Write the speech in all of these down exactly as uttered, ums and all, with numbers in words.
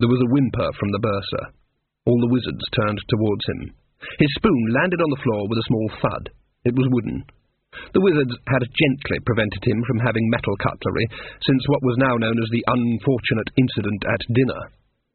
There was a whimper from the bursar. All the wizards turned towards him. His spoon landed on the floor with a small thud. It was wooden. The wizards had gently prevented him from having metal cutlery, since what was now known as the unfortunate incident at dinner.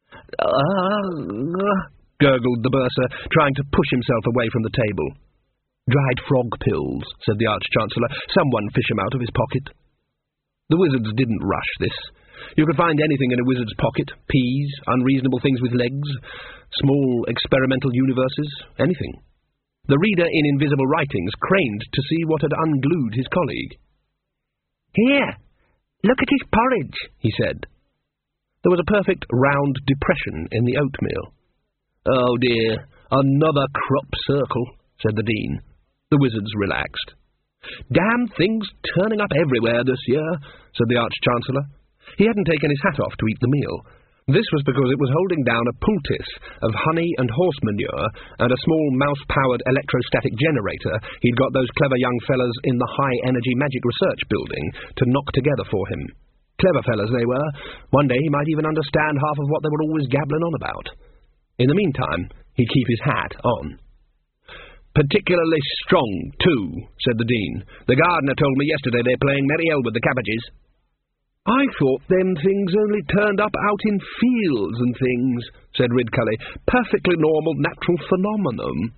Uh, gurgled the bursar, trying to push himself away from the table. Dried frog pills, said the Arch-Chancellor. Someone fish him out of his pocket. The wizards didn't rush this. You could find anything in a wizard's pocket. Peas, unreasonable things with legs, small experimental universes, anything. The reader in Invisible Writings craned to see what had unglued his colleague. "Here, look at his porridge," he said. There was a perfect round depression in the oatmeal. "Oh dear, another crop circle," said the Dean. The wizards relaxed. "Damn things turning up everywhere this year," said the Arch-Chancellor. He hadn't taken his hat off to eat the meal. This was because it was holding down a poultice of honey and horse manure and a small mouse-powered electrostatic generator he'd got those clever young fellas in the high-energy magic research building to knock together for him. Clever fellas they were. One day he might even understand half of what they were always gabbling on about. In the meantime, he'd keep his hat on. "Particularly strong, too," said the Dean. "The gardener told me yesterday they're playing Merry Hell with the cabbages." "I thought them things only turned up out in fields and things," said Ridcully. "Perfectly normal natural phenomenon."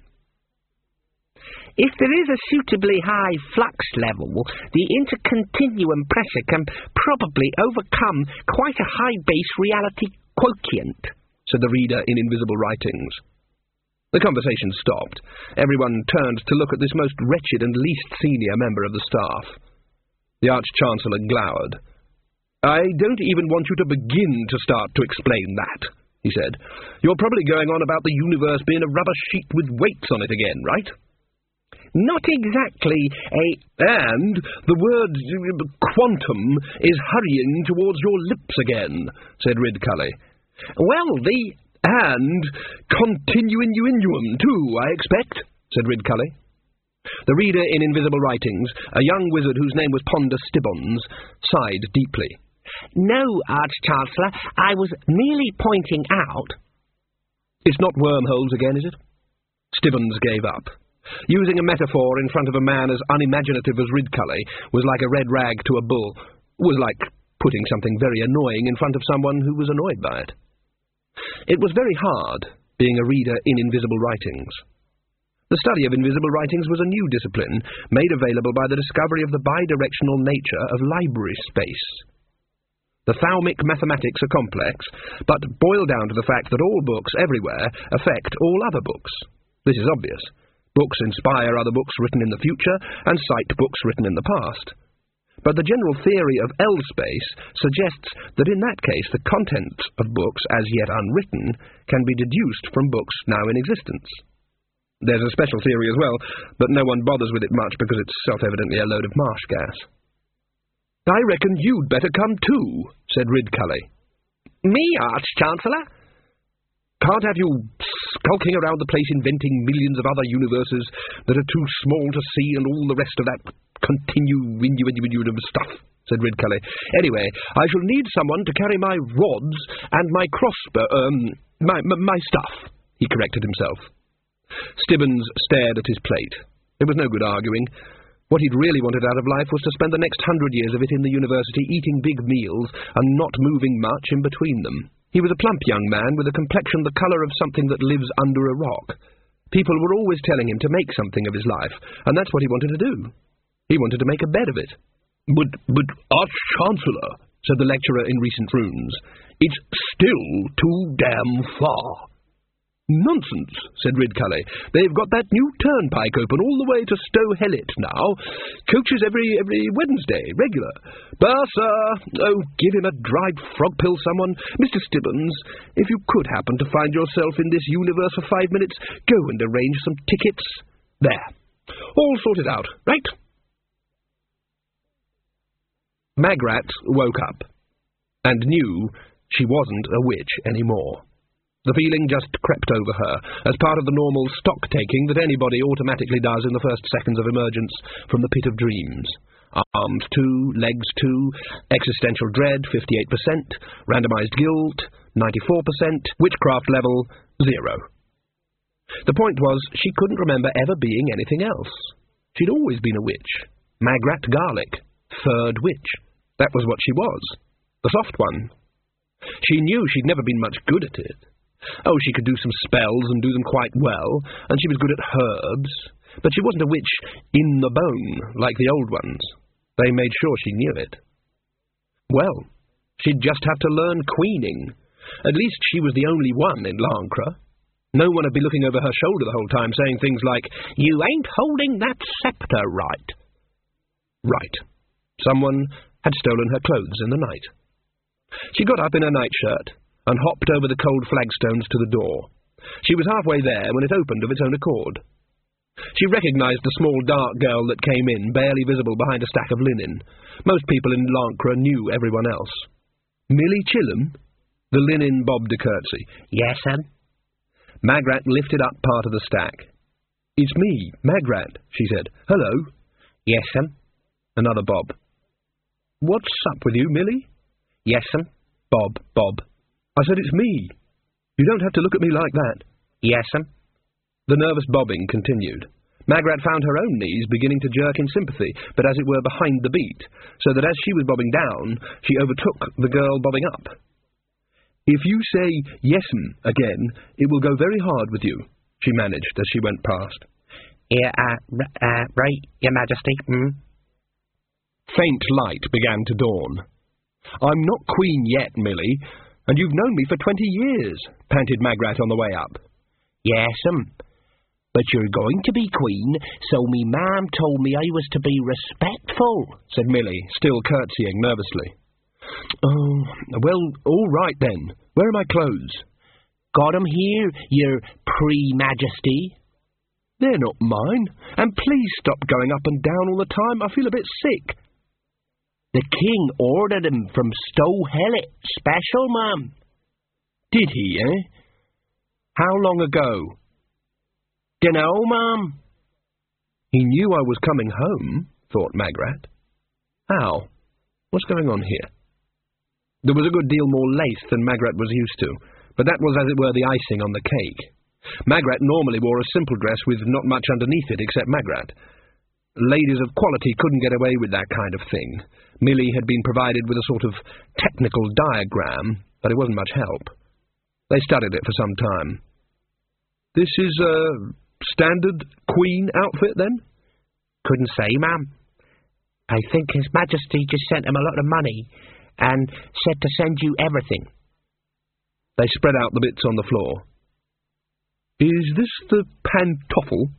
"If there is a suitably high flux level, the intercontinuum pressure can probably overcome quite a high base reality quotient," said the reader in Invisible Writings. The conversation stopped. Everyone turned to look at this most wretched and least senior member of the staff. The Arch-Chancellor glowered. "I don't even want you to begin to start to explain that," he said. "You're probably going on about the universe being a rubber sheet with weights on it again, right?" "Not exactly a—" "And the word quantum is hurrying towards your lips again," said Ridcully. "Well, the—" "And continuinuum, too, I expect," said Ridcully. The reader in Invisible Writings, a young wizard whose name was Ponder Stibbons, sighed deeply. "No, Arch-Chancellor, I was merely pointing out—" "It's not wormholes again, is it?" Stibbons gave up. Using a metaphor in front of a man as unimaginative as Ridcully was like a red rag to a bull, was like putting something very annoying in front of someone who was annoyed by it. It was very hard, being a reader in Invisible Writings. The study of invisible writings was a new discipline, made available by the discovery of the bidirectional nature of library space. The Thaumic mathematics are complex, but boil down to the fact that all books everywhere affect all other books. This is obvious. Books inspire other books written in the future, and cite books written in the past. But the general theory of L-space suggests that in that case the contents of books as yet unwritten can be deduced from books now in existence. There's a special theory as well, but no one bothers with it much because it's self-evidently a load of marsh gas. "I reckon you'd better come too," said Ridcully. "Me, Arch-Chancellor?" "Can't have you skulking around the place inventing millions of other universes that are too small to see and all the rest of that continue stuff," said Ridcully. "Anyway, I shall need someone to carry my rods and my crossbow, um, my, my, my stuff," he corrected himself. Stibbons stared at his plate. It was no good arguing. What he'd really wanted out of life was to spend the next hundred years of it in the university eating big meals and not moving much in between them. He was a plump young man with a complexion the colour of something that lives under a rock. People were always telling him to make something of his life, and that's what he wanted to do. He wanted to make a bed of it. But, but, Arch-Chancellor, said the lecturer in Recent Runes, it's still too damn far. Nonsense, said Ridcully. They've got that new turnpike open all the way to Stow Hellet now. Coaches every every Wednesday, regular. Bursar! Oh, give him a dried frog pill, someone. Mister Stibbons, if you could happen to find yourself in this universe for five minutes, go and arrange some tickets. There. All sorted out, right? Magrat woke up, and knew she wasn't a witch anymore. The feeling just crept over her, as part of the normal stock-taking that anybody automatically does in the first seconds of emergence from the pit of dreams. Arms two, legs two, existential dread, fifty-eight percent, randomized guilt, ninety-four percent, witchcraft level, zero. The point was, she couldn't remember ever being anything else. She'd always been a witch. Magrat Garlick, third witch. That was what she was. The soft one. She knew she'd never been much good at it. Oh, she could do some spells and do them quite well, and she was good at herbs, but she wasn't a witch in the bone, like the old ones. They made sure she knew it. Well, she'd just have to learn queening. At least she was the only one in Lancre. No one would be looking over her shoulder the whole time, saying things like, "You ain't holding that sceptre right." Right. Someone had stolen her clothes in the night. She got up in her nightshirt and hopped over the cold flagstones to the door. She was halfway there when it opened of its own accord. She recognised the small dark girl that came in, barely visible behind a stack of linen. Most people in Lancre knew everyone else. Millie Chilham? The linen bobbed a curtsy. "Yes, sir." Magrat lifted up part of the stack. "It's me, Magrat," she said. "Hello." "Yes, sir." Another bob. "What's up with you, Millie?" "Yes, sir." Bob, bob. "I said it's me. You don't have to look at me like that." "Yes, sir." The nervous bobbing continued. Magrat found her own knees beginning to jerk in sympathy, but as it were behind the beat, so that as she was bobbing down, she overtook the girl bobbing up. "If you say yes'm again, it will go very hard with you," she managed as she went past. "Yeah, uh, uh, right, Your Majesty, mm." Faint light began to dawn. "I'm not queen yet, Millie, and you've known me for twenty years, panted Magrat on the way up. "Yes'm, but you're going to be queen, so me mam told me I was to be respectful," said Millie, still curtsying nervously. "Oh, well, all right then. Where are my clothes?" "Got 'em here, your pre-majesty." "They're not mine, and please stop going up and down all the time. I feel a bit sick." "The king ordered 'em from Stow Hellet, special, ma'am." "Did he, eh? How long ago?" "Dunno, ma'am." He knew I was coming home, thought Magrat. How? What's going on here? There was a good deal more lace than Magrat was used to, but that was, as it were, the icing on the cake. Magrat normally wore a simple dress with not much underneath it except Magrat. Ladies of quality couldn't get away with that kind of thing. Millie had been provided with a sort of technical diagram, but it wasn't much help. They studied it for some time. "This is a standard queen outfit, then?" "Couldn't say, ma'am. I think His Majesty just sent him a lot of money and said to send you everything." They spread out the bits on the floor. "Is this the pantoffel?"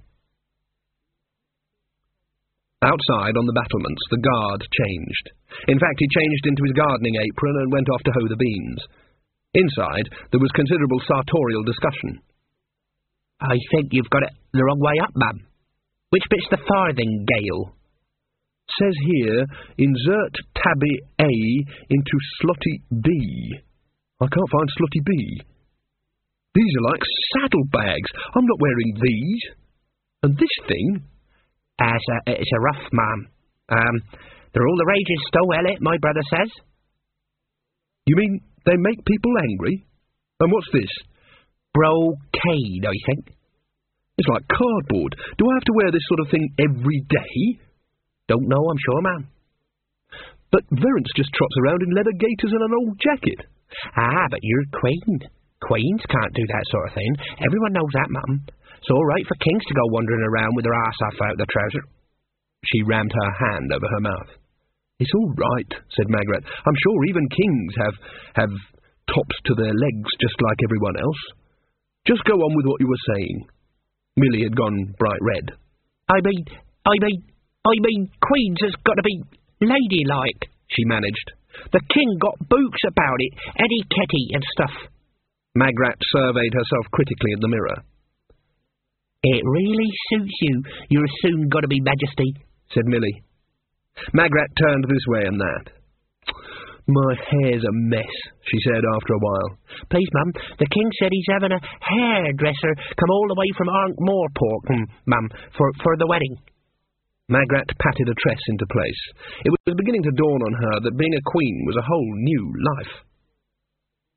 Outside, on the battlements, the guard changed. In fact, he changed into his gardening apron and went off to hoe the beans. Inside, there was considerable sartorial discussion. "I think you've got it the wrong way up, ma'am. Which bit's the farthingale?" "Says here, insert tabby A into slotty B. I can't find slotty B. These are like saddlebags. I'm not wearing these. And this thing..." As a, it's a rough, ma'am. Um, they're all the rage in Stow Hellet, my brother says." "You mean they make people angry? And what's this?" "Brocade, I think." "It's like cardboard. Do I have to wear this sort of thing every day?" "Don't know, I'm sure, ma'am." "But Verence just trots around in leather gaiters and an old jacket." "Ah, but you're queen. Queens can't do that sort of thing. Everyone knows that, ma'am. It's all right for kings to go wandering around with their arse off out their trouser." She rammed her hand over her mouth. "It's all right," said Magrat. "I'm sure even kings have, have tops to their legs just like everyone else. Just go on with what you were saying." Millie had gone bright red. I mean, I mean, I mean, queens has got to be ladylike," she managed. "The king got books about it, etiquette and stuff." Magrat surveyed herself critically in the mirror. "It really suits you. You're soon got to be Majesty," said Millie. Magrat turned this way and that. "My hair's a mess," she said after a while. "Please, ma'am, the king said he's having a hairdresser come all the way from Ankh-Morpork, ma'am, for, for the wedding." Magrat patted a tress into place. It was beginning to dawn on her that being a queen was a whole new life.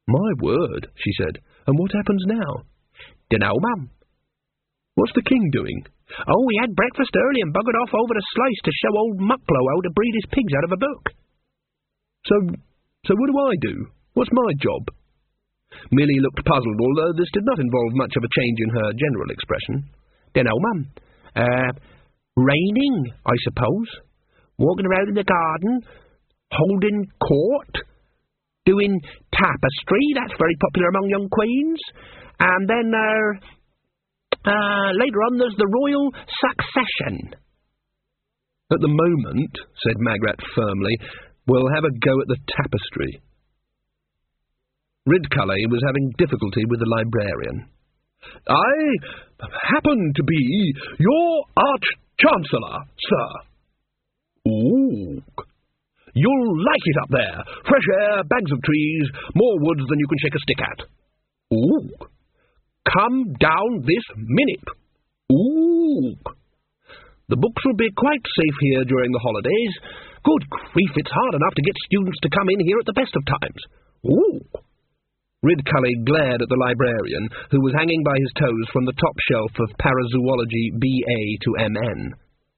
My word, she said. And what happens now? Dunno, mum. What's the king doing? Oh, he had breakfast early and buggered off over to Slice to show old Mucklow how to breed his pigs out of a book. So, so what do I do? What's my job? Milly looked puzzled, although this did not involve much of a change in her general expression. Dunno, mum. Uh, raining, I suppose. Walking around in the garden, holding court, doing tapestry, that's very popular among young queens, and then, uh, uh, later on there's the royal succession. At the moment, said Magrat firmly, we'll have a go at the tapestry. Ridcully was having difficulty with the librarian. I happen to be your Arch-Chancellor, sir. Ooh. You'll like it up there. Fresh air, bags of trees, more woods than you can shake a stick at. Ooh. Come down this minute. Ooh. The books will be quite safe here during the holidays. Good grief, it's hard enough to get students to come in here at the best of times. Ooh. Ridcully glared at the librarian, who was hanging by his toes from the top shelf of Parazoology B A to M N.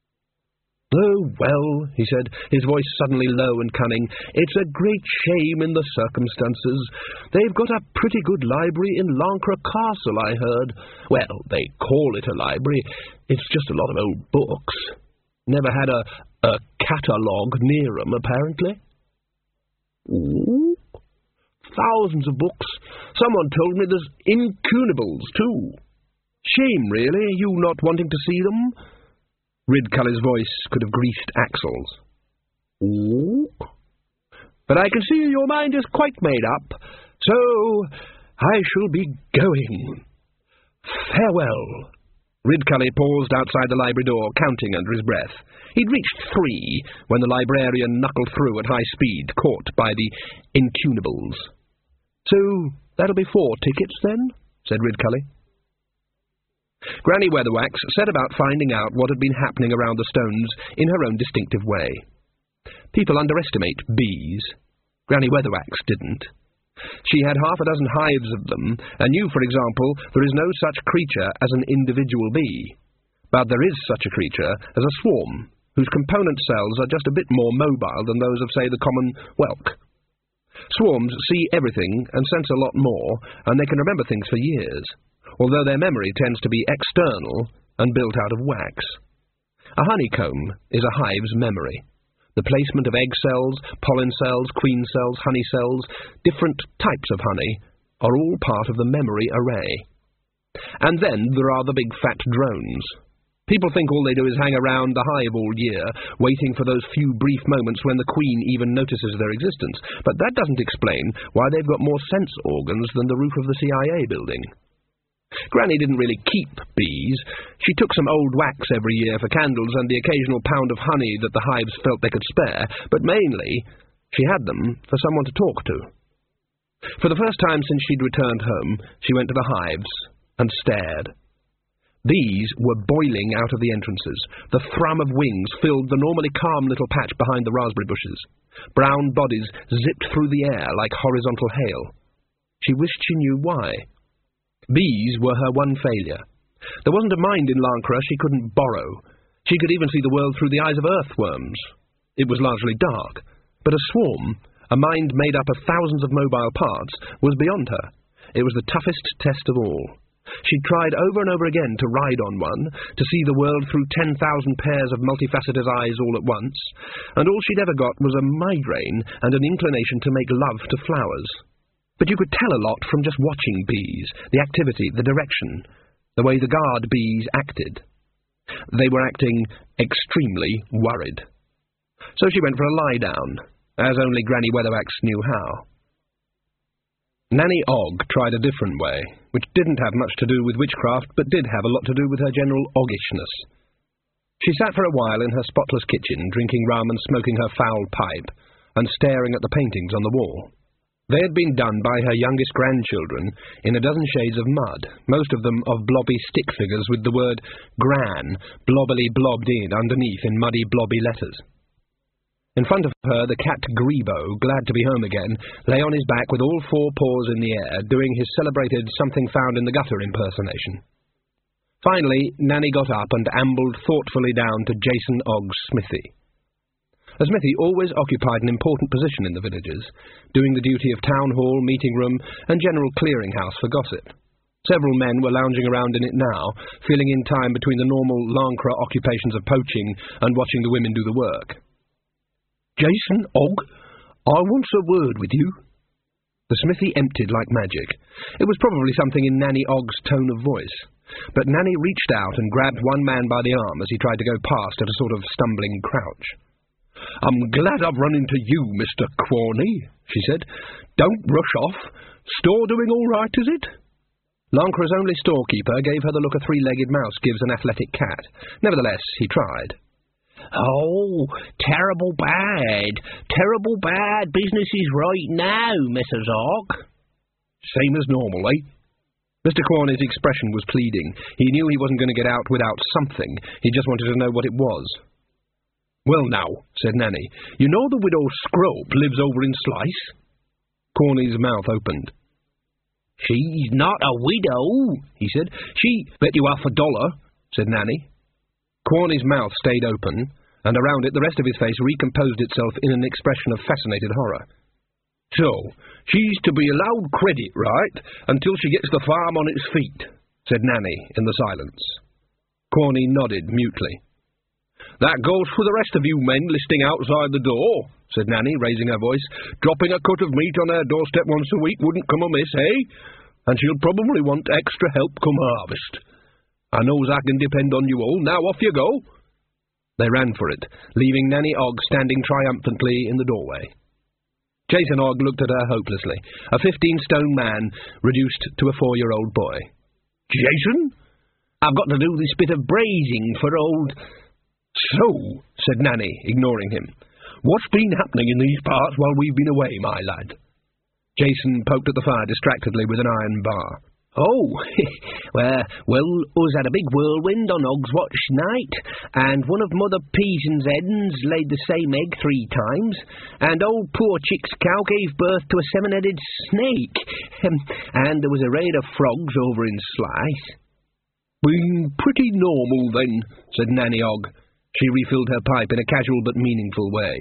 Oh, well, he said, his voice suddenly low and cunning, it's a great shame in the circumstances. They've got a pretty good library in Lancre Castle, I heard. Well, they call it a library. It's just a lot of old books. Never had a, a catalogue near 'em, apparently. Ooh. Thousands of books. Someone told me there's incunables, too. Shame, really, you not wanting to see them. Ridcully's voice could have greased axles. Ooh. But I can see your mind is quite made up, so I shall be going. Farewell. Ridcully paused outside the library door, counting under his breath. He'd reached three when the librarian knuckled through at high speed, caught by the incunables. So that'll be four tickets, then? Said Ridcully. Granny Weatherwax set about finding out what had been happening around the stones in her own distinctive way. People underestimate bees. Granny Weatherwax didn't. She had half a dozen hives of them, and knew, for example, there is no such creature as an individual bee. But there is such a creature as a swarm, whose component cells are just a bit more mobile than those of, say, the common whelk. Swarms see everything and sense a lot more, and they can remember things for years, although their memory tends to be external and built out of wax. A honeycomb is a hive's memory. The placement of egg cells, pollen cells, queen cells, honey cells, different types of honey, are all part of the memory array. And then there are the big fat drones. People think all they do is hang around the hive all year, waiting for those few brief moments when the queen even notices their existence, but that doesn't explain why they've got more sense organs than the roof of the C I A building. Granny didn't really keep bees. She took some old wax every year for candles and the occasional pound of honey that the hives felt they could spare, but mainly she had them for someone to talk to. For the first time since she'd returned home, she went to the hives and stared. Bees were boiling out of the entrances. The thrum of wings filled the normally calm little patch behind the raspberry bushes. Brown bodies zipped through the air like horizontal hail. She wished she knew why. Bees were her one failure. There wasn't a mind in Lancre she couldn't borrow. She could even see the world through the eyes of earthworms. It was largely dark, but a swarm, a mind made up of thousands of mobile parts, was beyond her. It was the toughest test of all. She'd tried over and over again to ride on one, to see the world through ten thousand pairs of multifaceted eyes all at once, and all she'd ever got was a migraine and an inclination to make love to flowers. But you could tell a lot from just watching bees, the activity, the direction, the way the guard bees acted. They were acting extremely worried. So she went for a lie-down, as only Granny Weatherwax knew how. Nanny Ogg tried a different way, which didn't have much to do with witchcraft, but did have a lot to do with her general oggishness. She sat for a while in her spotless kitchen, drinking rum and smoking her foul pipe, and staring at the paintings on the wall. They had been done by her youngest grandchildren in a dozen shades of mud, most of them of blobby stick figures with the word Gran blobbily blobbed in underneath in muddy blobby letters. In front of her, the cat Grebo, glad to be home again, lay on his back with all four paws in the air, doing his celebrated something-found-in-the-gutter impersonation. Finally, Nanny got up and ambled thoughtfully down to Jason Ogg's smithy. A smithy always occupied an important position in the villages, doing the duty of town hall, meeting room, and general clearing-house for gossip. Several men were lounging around in it now, filling in time between the normal Lancre occupations of poaching and watching the women do the work. "Jason Ogg, I wants a word with you." The smithy emptied like magic. It was probably something in Nanny Ogg's tone of voice, but Nanny reached out and grabbed one man by the arm as he tried to go past at a sort of stumbling crouch. "I'm glad I've run into you, Mister Quorney," she said. "Don't rush off. Store doing all right, is it?" Lancre's only storekeeper gave her the look a three-legged mouse gives an athletic cat. Nevertheless, he tried. "Oh, terrible bad, terrible bad business is right now, Missus Ogg." "Same as normal, eh?" Mister Quorney's expression was pleading. He knew he wasn't going to get out without something. He just wanted to know what it was. "Well now," said Nanny, "you know the widow Scrope lives over in Slice?" Quorney's mouth opened. "She's not a widow," he said. "She bet you half a dollar," said Nanny. Quorney's mouth stayed open, and around it the rest of his face recomposed itself in an expression of fascinated horror. "So, she's to be allowed credit, right, until she gets the farm on its feet," said Nanny in the silence. Quorney nodded mutely. "That goes for the rest of you men listening outside the door," said Nanny, raising her voice. "Dropping a cut of meat on her doorstep once a week wouldn't come amiss, eh? And she'll probably want extra help come harvest. I knows I can depend on you all. Now off you go." They ran for it, leaving Nanny Ogg standing triumphantly in the doorway. Jason Ogg looked at her hopelessly, a fifteen-stone man reduced to a four-year-old boy. "Jason, I've got to do this bit of braising for old—" "So," said Nanny, ignoring him, "what's been happening in these parts while we've been away, my lad?" Jason poked at the fire distractedly with an iron bar. "Oh, well, well, us had a big whirlwind on Ogg's watch night, and one of Mother Peason's hens laid the same egg three times, and old poor Chick's cow gave birth to a seven-headed snake, and there was a raid of frogs over in Slice." "Been pretty normal, then," said Nanny Ogg. She refilled her pipe in a casual but meaningful way.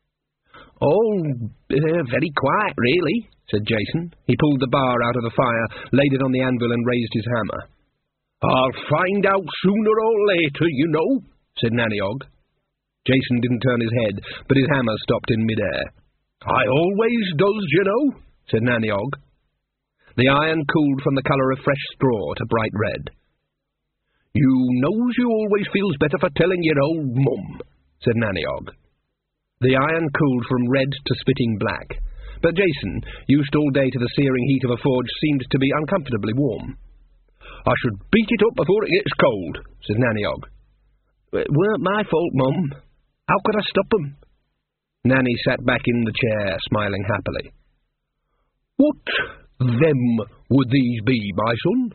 "Oh, uh, very quiet, really," said Jason. He pulled the bar out of the fire, laid it on the anvil and raised his hammer. "I'll find out sooner or later, you know," said Nanny Ogg. Jason didn't turn his head, but his hammer stopped in mid-air. "I always does, you know," said Nanny Ogg. The iron cooled from the colour of fresh straw to bright red. "You knows you always feels better for telling your old mum," said Nanny Ogg. The iron cooled from red to spitting black, but Jason, used all day to the searing heat of a forge, seemed to be uncomfortably warm. "I should beat it up before it gets cold," said Nanny Ogg. "It weren't my fault, Mum. How could I stop 'em?" Nanny sat back in the chair, smiling happily. "What them would these be, my son?"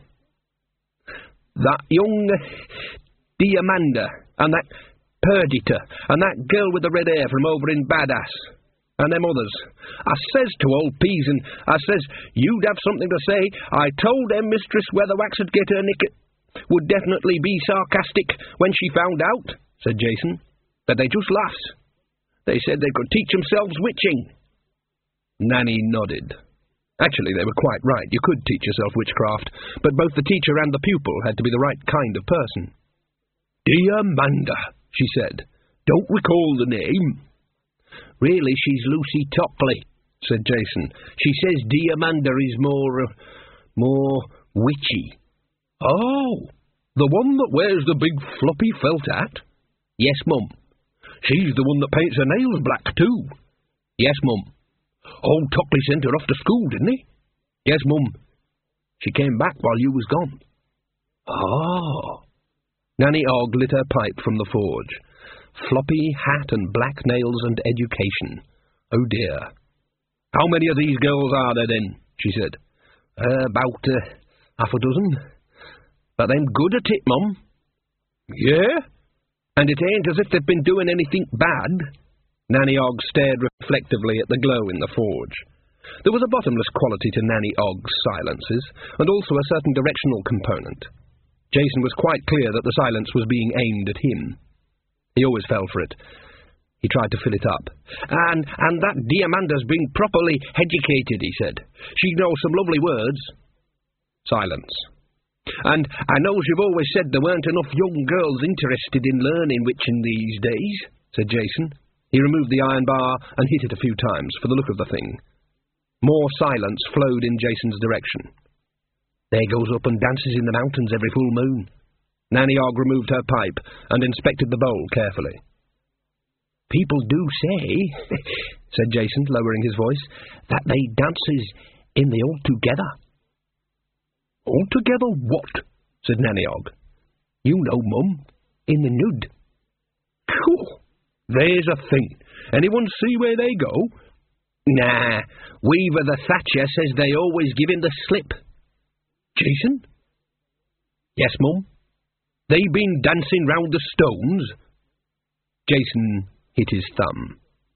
"That young Diamanda, and that Perdita, and that girl with the red hair from over in Badass, and them others. I says to old Peason, I says, you'd have something to say. I told them Mistress Weatherwax would get her nick would definitely be sarcastic when she found out," said Jason, "but they just laughed. They said they could teach themselves witching." Nanny nodded. Actually, they were quite right. You could teach yourself witchcraft, but both the teacher and the pupil had to be the right kind of person. "Diamanda," she said. "Don't recall the name." "Really, she's Lucy Tockley," said Jason. "She says Diamanda is more, uh, more witchy." "Oh, the one that wears the big floppy felt hat?" "Yes, Mum." "She's the one that paints her nails black, too?" "Yes, Mum." "Old Tockley sent her off to school, didn't he?" "Yes, Mum. She came back while you was gone." "Oh." Nanny Ogg lit her pipe from the forge. Floppy hat and black nails and education. Oh dear. "How many of these girls are there then?" she said. Uh, about uh, half a dozen. But them good at it, Mum." "Yeah? And it ain't as if they've been doing anything bad?" Nanny Ogg stared reflectively at the glow in the forge. There was a bottomless quality to Nanny Ogg's silences, and also a certain directional component. Jason was quite clear that the silence was being aimed at him. He always fell for it. He tried to fill it up. And, and that Diamanda's been properly educated, he said. She knows some lovely words. Silence. And I know you've always said there weren't enough young girls interested in learning witching these days, said Jason. He removed the iron bar and hit it a few times for the look of the thing. More silence flowed in Jason's direction. There goes up and dances in the mountains every full moon. Nanny Ogg removed her pipe and inspected the bowl carefully. People do say, said Jason, lowering his voice, that they dances in the altogether. Altogether what? Said Nanny Ogg. You know, Mum, in the nude. Phew, there's a thing. Anyone see where they go? Nah, Weaver the Thatcher says they always give him the slip. Jason? Yes, Mum. They been dancing round the stones? Jason hit his thumb.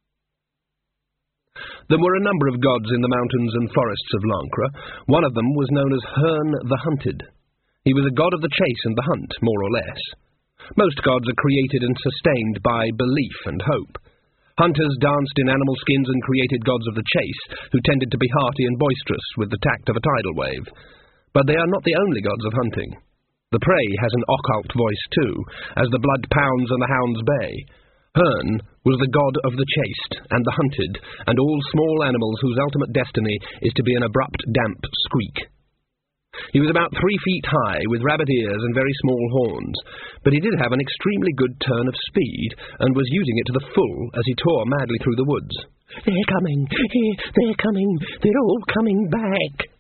There were a number of gods in the mountains and forests of Lancre. One of them was known as Herne the Hunted. He was a god of the chase and the hunt, more or less. Most gods are created and sustained by belief and hope. Hunters danced in animal skins and created gods of the chase, who tended to be hearty and boisterous with the tact of a tidal wave. But they are not the only gods of hunting. The prey has an occult voice too, as the blood pounds and the hounds bay. Herne was the god of the chased and the hunted, and all small animals whose ultimate destiny is to be an abrupt, damp squeak. He was about three feet high, with rabbit ears and very small horns, but he did have an extremely good turn of speed, and was using it to the full as he tore madly through the woods. They're coming! They're coming! They're all coming back!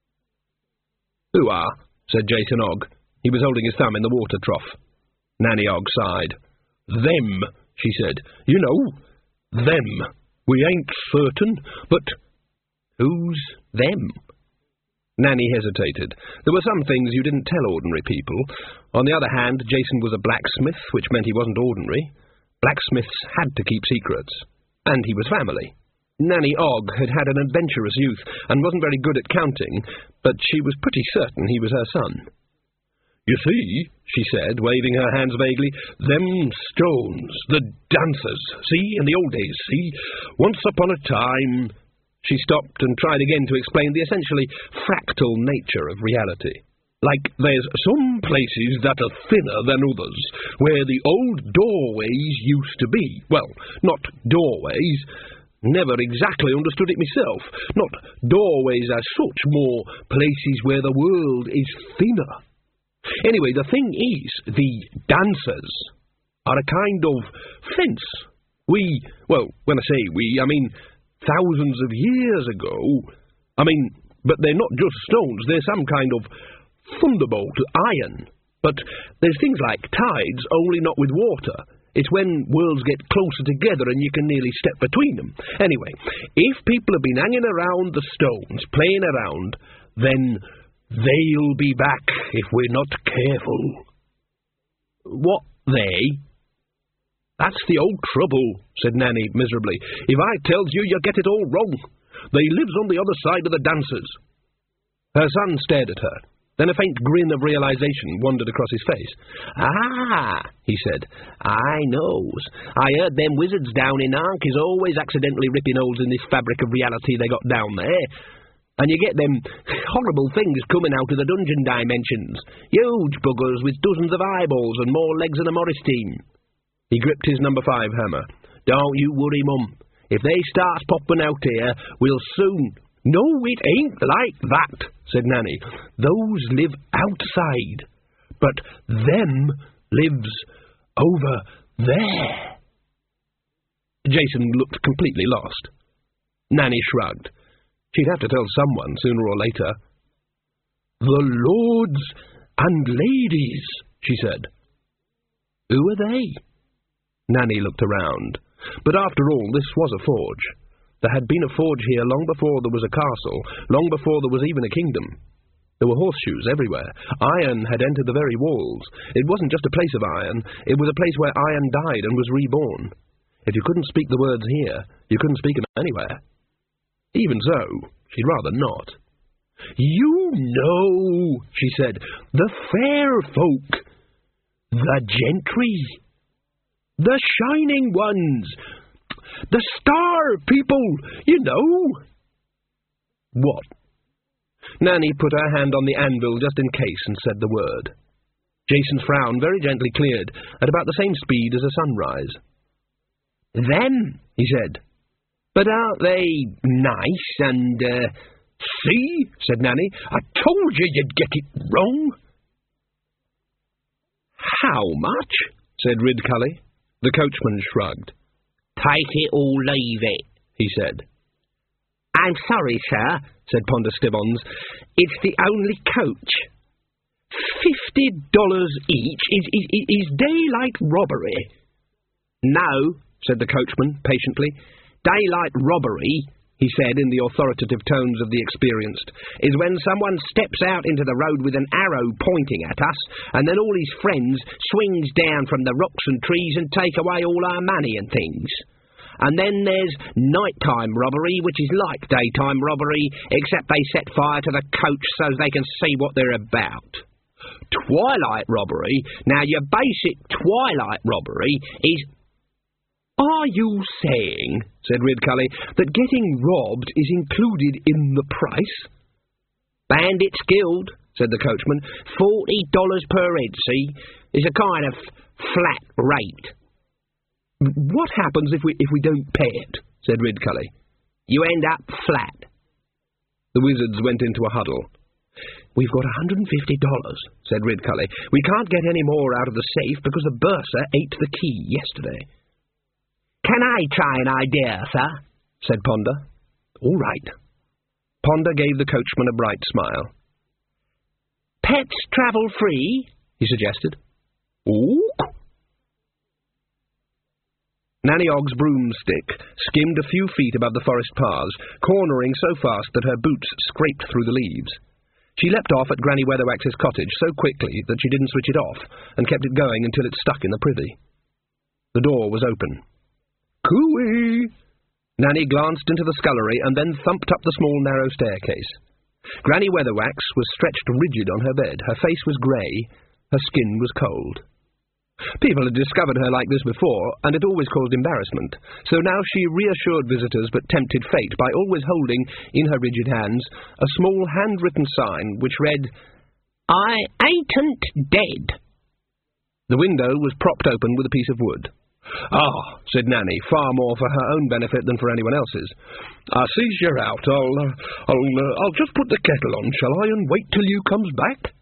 Who are? Said Jason Ogg. He was holding his thumb in the water trough. Nanny Ogg sighed. Them, she said. You know, them. We ain't certain, but who's them? Nanny hesitated. There were some things you didn't tell ordinary people. On the other hand, Jason was a blacksmith, which meant he wasn't ordinary. Blacksmiths had to keep secrets. And he was family. Nanny Ogg had had an adventurous youth, and wasn't very good at counting, but she was pretty certain he was her son. You see, she said, waving her hands vaguely, them stones, the dancers, see, in the old days, see, once upon a time... She stopped and tried again to explain the essentially fractal nature of reality. Like, there's some places that are thinner than others, where the old doorways used to be. Well, not doorways. Never exactly understood it myself. Not doorways as such, more places where the world is thinner. Anyway, the thing is, the dancers are a kind of fence. We, well, when I say we, I mean thousands of years ago. I mean, but they're not just stones, they're some kind of thunderbolt, iron. But there's things like tides, only not with water. It's when worlds get closer together and you can nearly step between them. Anyway, if people have been hanging around the stones, playing around, then they'll be back if we're not careful. What, they? That's the old trouble, said Nanny miserably. If I tells you, you get it all wrong. They lives on the other side of the dancers. Her son stared at her. Then a faint grin of realization wandered across his face. Ah, he said, I knows. I heard them wizards down in Ankh is always accidentally ripping holes in this fabric of reality they got down there. And you get them horrible things coming out of the dungeon dimensions. Huge buggers with dozens of eyeballs and more legs than a Morris team. He gripped his number five hammer. Don't you worry, Mum. If they starts popping out here, we'll soon... No, it ain't like that, said Nanny. Those live outside, but them lives over there. Jason looked completely lost. Nanny shrugged. She'd have to tell someone sooner or later. The lords and ladies, she said. Who are they? Nanny looked around. But after all, this was a forge. There had been a forge here long before there was a castle, long before there was even a kingdom. There were horseshoes everywhere. Iron had entered the very walls. It wasn't just a place of iron, it was a place where iron died and was reborn. If you couldn't speak the words here, you couldn't speak them anywhere. Even so, she'd rather not. "You know," she said, "the fair folk, the gentry, the shining ones, the star people, you know." "What?" Nanny put her hand on the anvil just in case and said the word. Jason's frown very gently cleared at about the same speed as a sunrise. "Them," he said. "But aren't they nice and, uh... See," said Nanny, "I told you you'd get it wrong." "How much?" said Ridcully. The coachman shrugged. "Take it or leave it," he said. "I'm sorry, sir," said Ponder Stibbons. "It's the only coach. Fifty dollars each is, is, is daylight robbery." "No," said the coachman, patiently. "Daylight robbery," he said in the authoritative tones of the experienced, "is when someone steps out into the road with an arrow pointing at us, and then all his friends swings down from the rocks and trees and take away all our money and things. And then there's nighttime robbery, which is like daytime robbery, except they set fire to the coach so they can see what they're about. Twilight robbery, now your basic twilight robbery is..." "Are you saying," said Ridcully, "that getting robbed is included in the price?" "Bandits' Guild," said the coachman. Forty dollars per head, see? It's a kind of flat rate." "What happens if we if we don't pay it?" said Ridcully. "You end up flat." The wizards went into a huddle. "We've got one hundred and fifty dollars, said Ridcully. "We can't get any more out of the safe because the bursar ate the key yesterday." "Can I try an idea, sir?" said Ponder. "All right." Ponder gave the coachman a bright smile. "Pets travel free," he suggested. "Ooh." Nanny Ogg's broomstick skimmed a few feet above the forest paths, cornering so fast that her boots scraped through the leaves. She leapt off at Granny Weatherwax's cottage so quickly that she didn't switch it off, and kept it going until it stuck in the privy. The door was open. "Cooey!" Nanny glanced into the scullery and then thumped up the small narrow staircase. Granny Weatherwax was stretched rigid on her bed. Her face was grey, her skin was cold. People had discovered her like this before, and it always caused embarrassment, so now she reassured visitors but tempted fate by always holding, in her rigid hands, a small handwritten sign which read, "I ain't dead." The window was propped open with a piece of wood. "Ah," said Nanny, far more for her own benefit than for anyone else's. "I sees you're out. I'll, uh, I'll, uh, I'll just put the kettle on, shall I, and wait till you comes back?"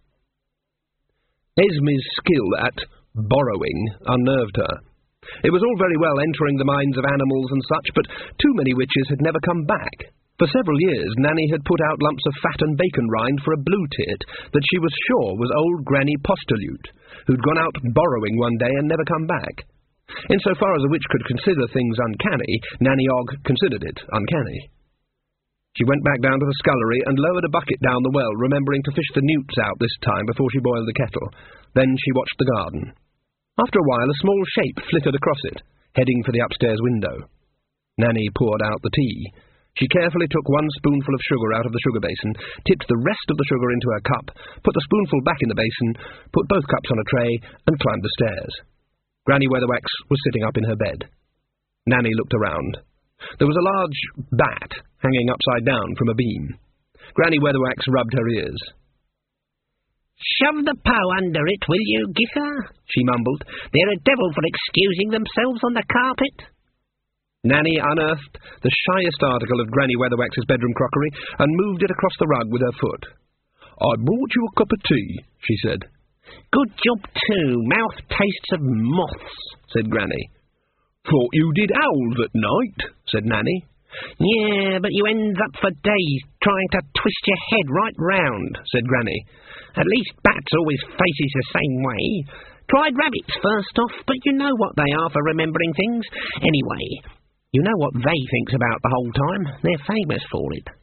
Esme's skill at borrowing unnerved her. It was all very well entering the minds of animals and such, but too many witches had never come back. For several years Nanny had put out lumps of fat and bacon rind for a blue tit that she was sure was old Granny Postulute, who'd gone out borrowing one day and never come back. In so far as a witch could consider things uncanny, Nanny Ogg considered it uncanny. She went back down to the scullery and lowered a bucket down the well, remembering to fish the newts out this time before she boiled the kettle. Then she watched the garden. After a while, a small shape flitted across it, heading for the upstairs window. Nanny poured out the tea. She carefully took one spoonful of sugar out of the sugar basin, tipped the rest of the sugar into her cup, put the spoonful back in the basin, put both cups on a tray, and climbed the stairs. Granny Weatherwax was sitting up in her bed. Nanny looked around. There was a large bat hanging upside down from a beam. Granny Weatherwax rubbed her ears. "Shove the paw under it, will you, Gither?" she mumbled. "They're a devil for excusing themselves on the carpet." Nanny unearthed the shyest article of Granny Weatherwax's bedroom crockery and moved it across the rug with her foot. "I brought you a cup of tea," she said. "Good job, too. Mouth tastes of moths," said Granny. "Thought you did owls at night," said Nanny. "Yeah, but you ends up for days trying to twist your head right round," said Granny. "At least bats always faces the same way. Tried rabbits first off, but you know what they are for remembering things. Anyway, you know what they thinks about the whole time. They're famous for it."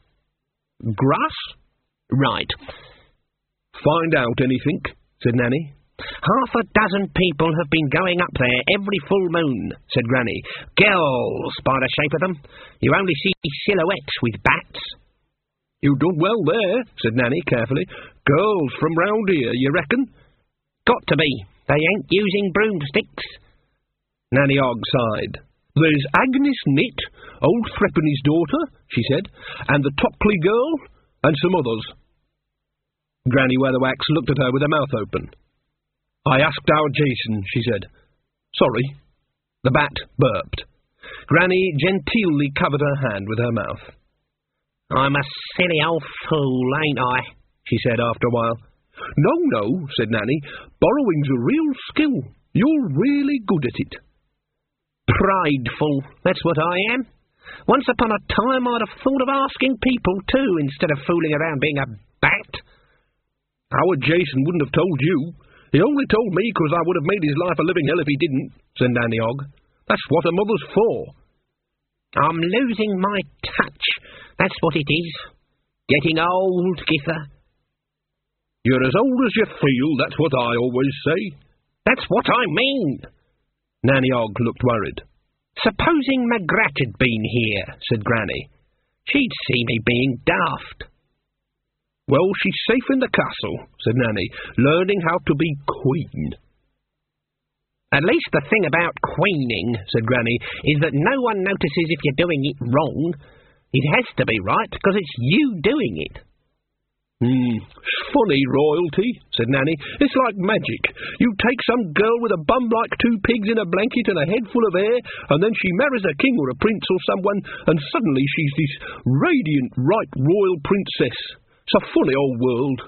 "Grass?" "Right." "Find out anything?" said Nanny. Half a dozen people have been going up there every full moon, said Granny. Girls, by the shape of them. You only see silhouettes with bats. You've done well there, said Nanny carefully. Girls from round here, you reckon? Got to be. They ain't using broomsticks. Nanny Ogg sighed. There's Agnes Nitt, old Threepenny's daughter, she said, and the Tockley girl, and some others. Granny Weatherwax looked at her with her mouth open. I asked our Jason, she said. Sorry. The bat burped. Granny genteelly covered her hand with her mouth. I'm a silly old fool, ain't I? She said after a while. No, no, said Nanny. Borrowing's a real skill. You're really good at it. Prideful, that's what I am. Once upon a time I'd have thought of asking people too, instead of fooling around being a bat. Our Jason wouldn't have told you. He only told me because I would have made his life a living hell if he didn't, said Nanny Ogg. That's what a mother's for. I'm losing my touch, that's what it is. Getting old, Githa. You're as old as you feel, that's what I always say. That's what I mean. Nanny Ogg looked worried. Supposing Magrat had been here, said Granny. She'd see me being daft. Well, she's safe in the castle, said Nanny, learning how to be queen. At least the thing about queening, said Granny, is that no one notices if you're doing it wrong. It has to be right, because it's you doing it. Hmm, funny royalty, said Nanny. It's like magic. You take some girl with a bum like two pigs in a blanket and a head full of hair, and then she marries a king or a prince or someone, and suddenly she's this radiant, right royal princess. It's a funny old world.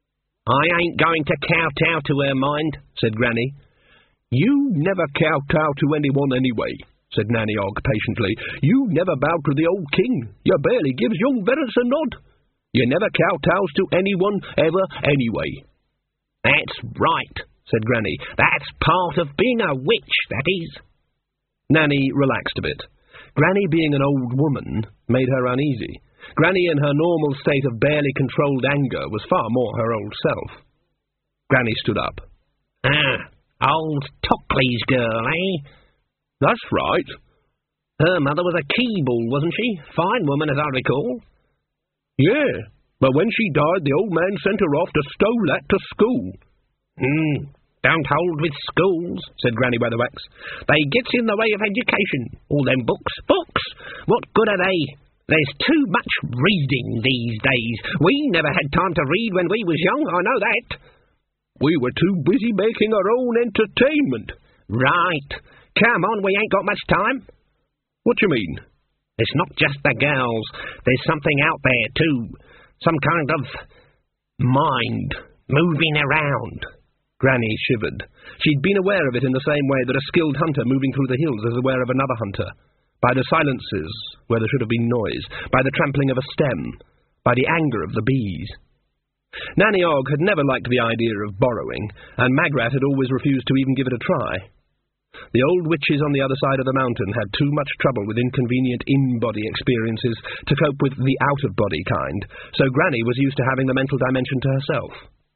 I ain't going to kowtow to her, mind, said Granny. You never kowtow to anyone anyway, said Nanny Ogg patiently. You never bow to the old king. You barely gives young Verus a nod. You never kowtows to anyone ever anyway. That's right, said Granny. That's part of being a witch, that is. Nanny relaxed a bit. Granny, being an old woman, made her uneasy. Granny, in her normal state of barely controlled anger, was far more her old self. Granny stood up. Ah, old Tockley's girl, eh? That's right. Her mother was a Keeble, wasn't she? Fine woman, as I recall. Yeah, but when she died, the old man sent her off to Stolat to school. Hmm, don't hold with schools, said Granny Weatherwax. They gets in the way of education. All them books. Books! What good are they? There's too much reading these days. We never had time to read when we was young, I know that. We were too busy making our own entertainment. Right. Come on, we ain't got much time. What do you mean? It's not just the girls. There's something out there, too. Some kind of mind moving around. Granny shivered. She'd been aware of it in the same way that a skilled hunter moving through the hills is aware of another hunter. By the silences, where there should have been noise, by the trampling of a stem, by the anger of the bees. Nanny Ogg had never liked the idea of borrowing, and Magrat had always refused to even give it a try. The old witches on the other side of the mountain had too much trouble with inconvenient in-body experiences to cope with the out-of-body kind, so Granny was used to having the mental dimension to herself.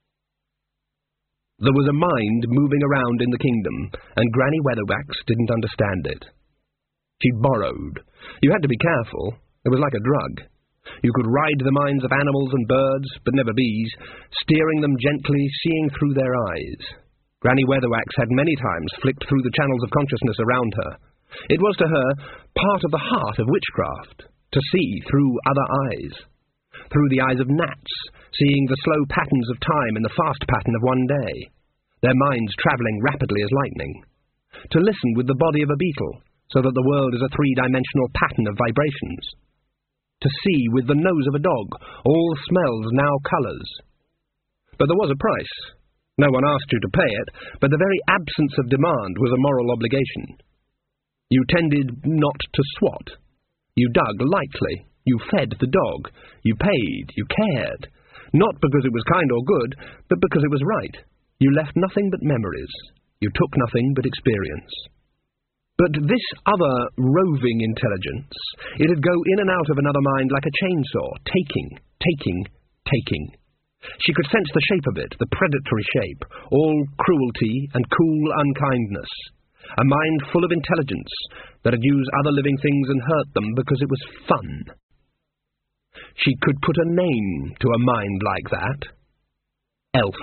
There was a mind moving around in the kingdom, and Granny Weatherwax didn't understand it. She'd borrowed. You had to be careful. It was like a drug. You could ride the minds of animals and birds, but never bees, steering them gently, seeing through their eyes. Granny Weatherwax had many times flicked through the channels of consciousness around her. It was to her part of the heart of witchcraft, to see through other eyes. Through the eyes of gnats, seeing the slow patterns of time in the fast pattern of one day, their minds travelling rapidly as lightning. To listen with the body of a beetle, so that the world is a three-dimensional pattern of vibrations. To see with the nose of a dog, all smells now colours. But there was a price. No one asked you to pay it, but the very absence of demand was a moral obligation. You tended not to swat. You dug lightly. You fed the dog. You paid. You cared. Not because it was kind or good, but because it was right. You left nothing but memories. You took nothing but experience. But this other roving intelligence, it'd go in and out of another mind like a chainsaw, taking, taking, taking. She could sense the shape of it, the predatory shape, all cruelty and cool unkindness, a mind full of intelligence that had used other living things and hurt them because it was fun. She could put a name to a mind like that. Elf.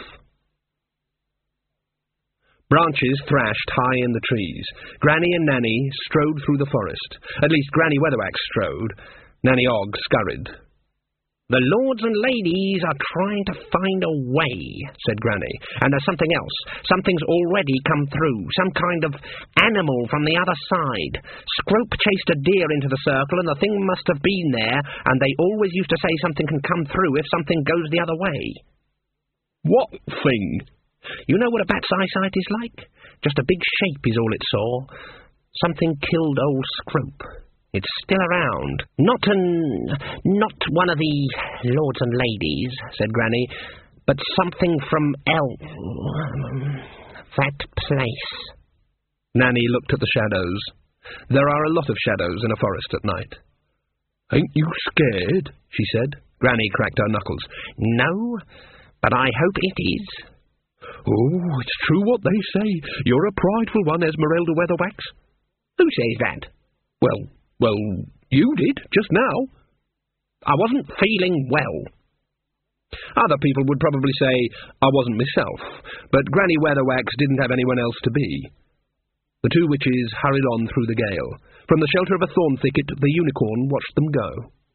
Branches thrashed high in the trees. Granny and Nanny strode through the forest. At least Granny Weatherwax strode. Nanny Ogg scurried. "The lords and ladies are trying to find a way," said Granny. "And there's something else. Something's already come through. Some kind of animal from the other side. Scrope chased a deer into the circle, and the thing must have been there, and they always used to say something can come through if something goes the other way." "What thing?" "You know what a bat's eyesight is like? Just a big shape is all it saw. Something killed old Scrope. It's still around. Not an... not one of the lords and ladies," said Granny, "but something from El... that place." Nanny looked at the shadows. There are a lot of shadows in a forest at night. "Ain't you scared?" she said. Granny cracked her knuckles. "No, but I hope it is." "Oh, it's true what they say. You're a prideful one, Esmeralda Weatherwax." "Who says that?" Well, well, you did, just now." "I wasn't feeling well." Other people would probably say I wasn't myself, but Granny Weatherwax didn't have anyone else to be. The two witches hurried on through the gale. From the shelter of a thorn thicket, the unicorn watched them go.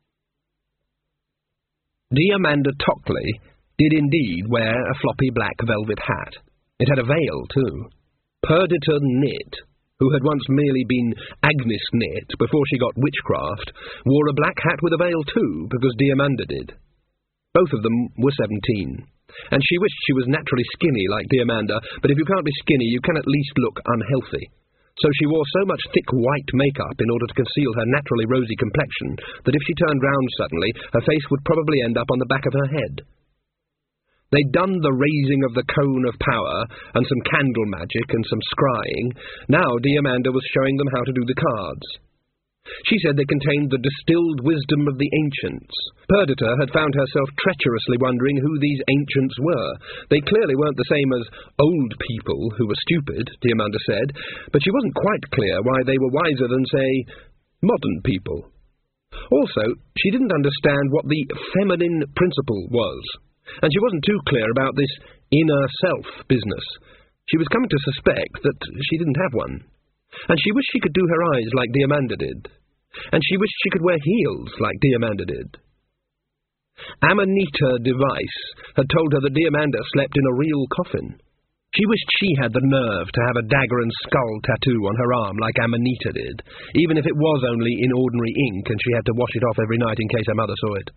Diamanda Tockley did indeed wear a floppy black velvet hat. It had a veil, too. Perdita Knit, who had once merely been Agnes Knit before she got witchcraft, wore a black hat with a veil too, because Diamanda did. Both of them were seventeen, and she wished she was naturally skinny like Diamanda, but if you can't be skinny, you can at least look unhealthy. So she wore so much thick white makeup in order to conceal her naturally rosy complexion that if she turned round suddenly, her face would probably end up on the back of her head. They'd done the raising of the cone of power, and some candle magic, and some scrying. Now Diamanda was showing them how to do the cards. She said they contained the distilled wisdom of the ancients. Perdita had found herself treacherously wondering who these ancients were. They clearly weren't the same as old people who were stupid, Diamanda said, but she wasn't quite clear why they were wiser than, say, modern people. Also, she didn't understand what the feminine principle was. And she wasn't too clear about this inner self business. She was coming to suspect that she didn't have one. And she wished she could do her eyes like Diamanda did. And she wished she could wear heels like Diamanda did. Amanita Device had told her that Diamanda slept in a real coffin. She wished she had the nerve to have a dagger and skull tattoo on her arm like Amanita did, even if it was only in ordinary ink and she had to wash it off every night in case her mother saw it.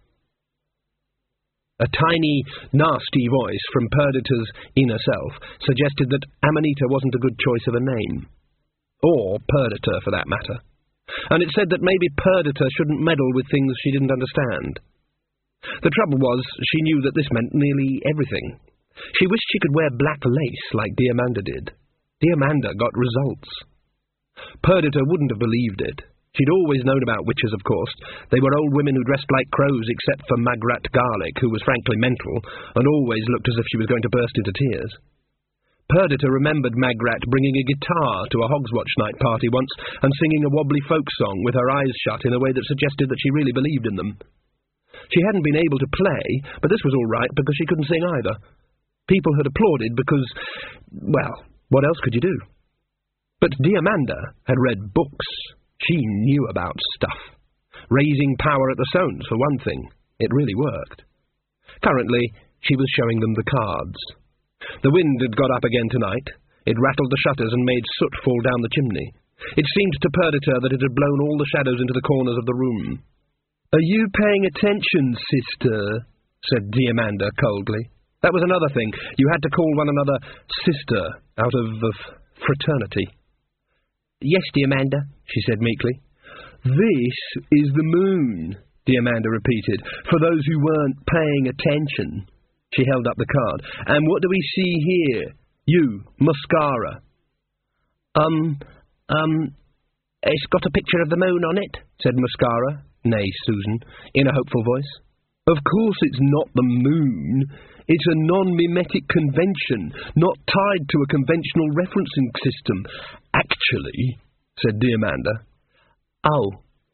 A tiny, nasty voice from Perdita's inner self suggested that Amanita wasn't a good choice of a name. Or Perdita, for that matter. And it said that maybe Perdita shouldn't meddle with things she didn't understand. The trouble was, she knew that this meant nearly everything. She wished she could wear black lace like Diamanda did. Diamanda got results. Perdita wouldn't have believed it. She'd always known about witches, of course. They were old women who dressed like crows, except for Magrat Garlic, who was frankly mental, and always looked as if she was going to burst into tears. Perdita remembered Magrat bringing a guitar to a Hogswatch night party once, and singing a wobbly folk song with her eyes shut in a way that suggested that she really believed in them. She hadn't been able to play, but this was all right because she couldn't sing either. People had applauded because, well, what else could you do? But Diamanda had read books. She knew about stuff. Raising power at the Soanes, for one thing. It really worked. Currently, she was showing them the cards. The wind had got up again tonight. It rattled the shutters and made soot fall down the chimney. It seemed to Perdita that it had blown all the shadows into the corners of the room. "Are you paying attention, sister?" said Diamanda coldly. That was another thing. You had to call one another sister out of the fraternity. "Yes, Diamanda," she said meekly. "This is the moon," Diamanda repeated, "for those who weren't paying attention." She held up the card. "And what do we see here? You, Mascara." Um, um, it's got a picture of the moon on it," said Mascara, nay Susan, in a hopeful voice. Of course it's not the moon. It's a non-mimetic convention, not tied to a conventional referencing system. Actually, said Diamanda. Oh.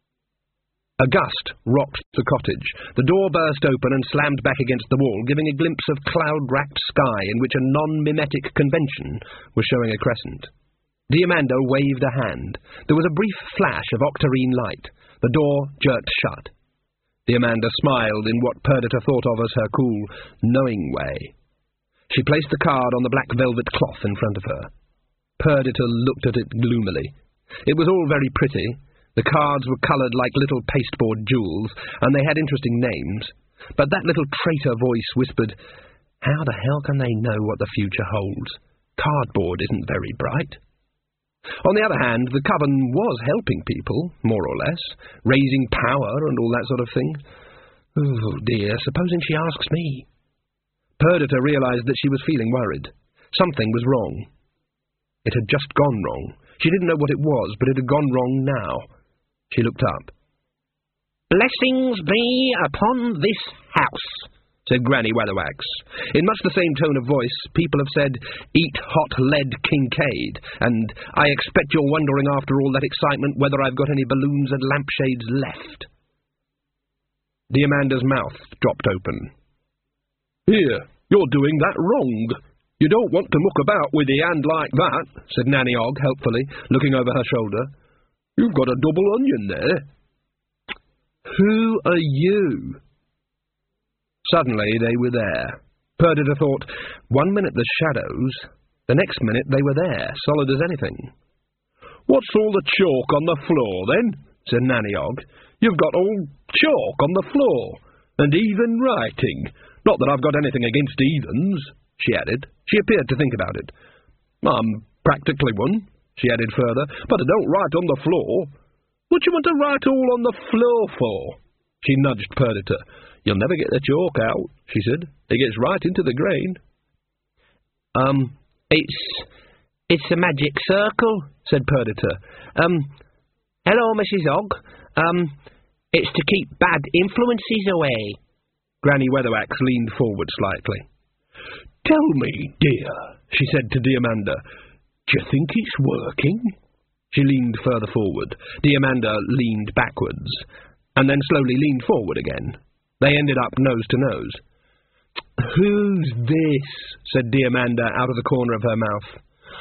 A gust rocked the cottage. The door burst open and slammed back against the wall, giving a glimpse of cloud-wrapped sky in which a non-mimetic convention was showing a crescent. Diamanda waved a hand. There was a brief flash of octarine light. The door jerked shut. Diamanda smiled in what Perdita thought of as her cool, knowing way. She placed the card on the black velvet cloth in front of her. Perdita looked at it gloomily. It was all very pretty. The cards were coloured like little pasteboard jewels, and they had interesting names. But that little traitor voice whispered, "How the hell can they know what the future holds? Cardboard isn't very bright." On the other hand, the coven was helping people, more or less, raising power and all that sort of thing. Oh, dear, supposing she asks me? Perdita realised that she was feeling worried. Something was wrong. It had just gone wrong. She didn't know what it was, but it had gone wrong now. She looked up. "Blessings be upon this house," said Granny Weatherwax. In much the same tone of voice, people have said, "Eat hot lead, Kincaid," and "I expect you're wondering after all that excitement whether I've got any balloons and lampshades left." Diamanda's mouth dropped open. "Here, you're doing that wrong. You don't want to muck about with your hand like that," said Nanny Ogg helpfully, looking over her shoulder. "You've got a double onion there." "Who are you?" Suddenly they were there. Perdita thought, one minute the shadows, the next minute they were there, solid as anything. "What's all the chalk on the floor, then?" said Nanny Ogg. "You've got all chalk on the floor, and heathen writing. Not that I've got anything against heathens," she added. She appeared to think about it. "I'm practically one," she added further, "but I don't write on the floor. What do you want to write all on the floor for?" She nudged Perdita. "You'll never get the chalk out," she said. "It gets right into the grain." Um, it's... it's a magic circle," said Perdita. Um, hello, Missus Ogg. Um, it's to keep bad influences away." Granny Weatherwax leaned forward slightly. "Tell me, dear," she said to Diamanda, "do you think it's working?" She leaned further forward. Diamanda leaned backwards, and then slowly leaned forward again. They ended up nose to nose. "Who's this?" said Diamanda out of the corner of her mouth.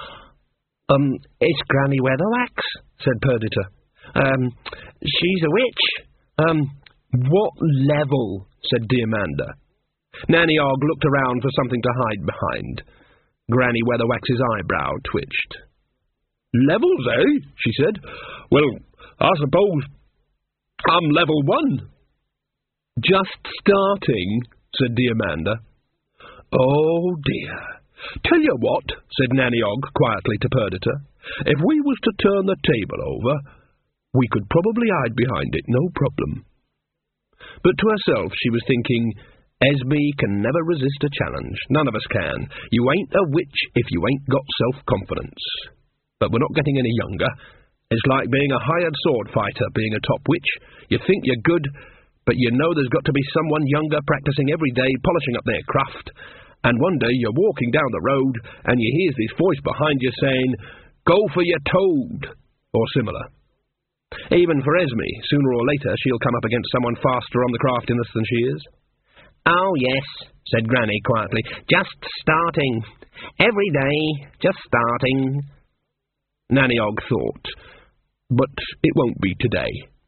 Um, it's Granny Weatherwax," said Perdita. Um, she's a witch. Um, what level?" said Diamanda. Nanny Ogg looked around for something to hide behind. Granny Weatherwax's eyebrow twitched. "Levels, eh?" she said. "Well, I suppose I'm level one." "Just starting," said Diamanda. "Oh, dear. Tell you what," said Nanny Ogg quietly to Perdita, "if we was to turn the table over, we could probably hide behind it, no problem." But to herself she was thinking, Esme can never resist a challenge. None of us can. You ain't a witch if you ain't got self-confidence. But we're not getting any younger. It's like being a hired sword fighter, being a top witch. You think you're good, but you know there's got to be someone younger practicing every day, polishing up their craft. And one day you're walking down the road, and you hear this voice behind you saying, "Go for your toad," or similar. Even for Esme, sooner or later she'll come up against someone faster on the craftiness than she is. "Oh, yes," said Granny quietly. "Just starting. Every day, just starting." Nanny Ogg thought, "But it won't be today."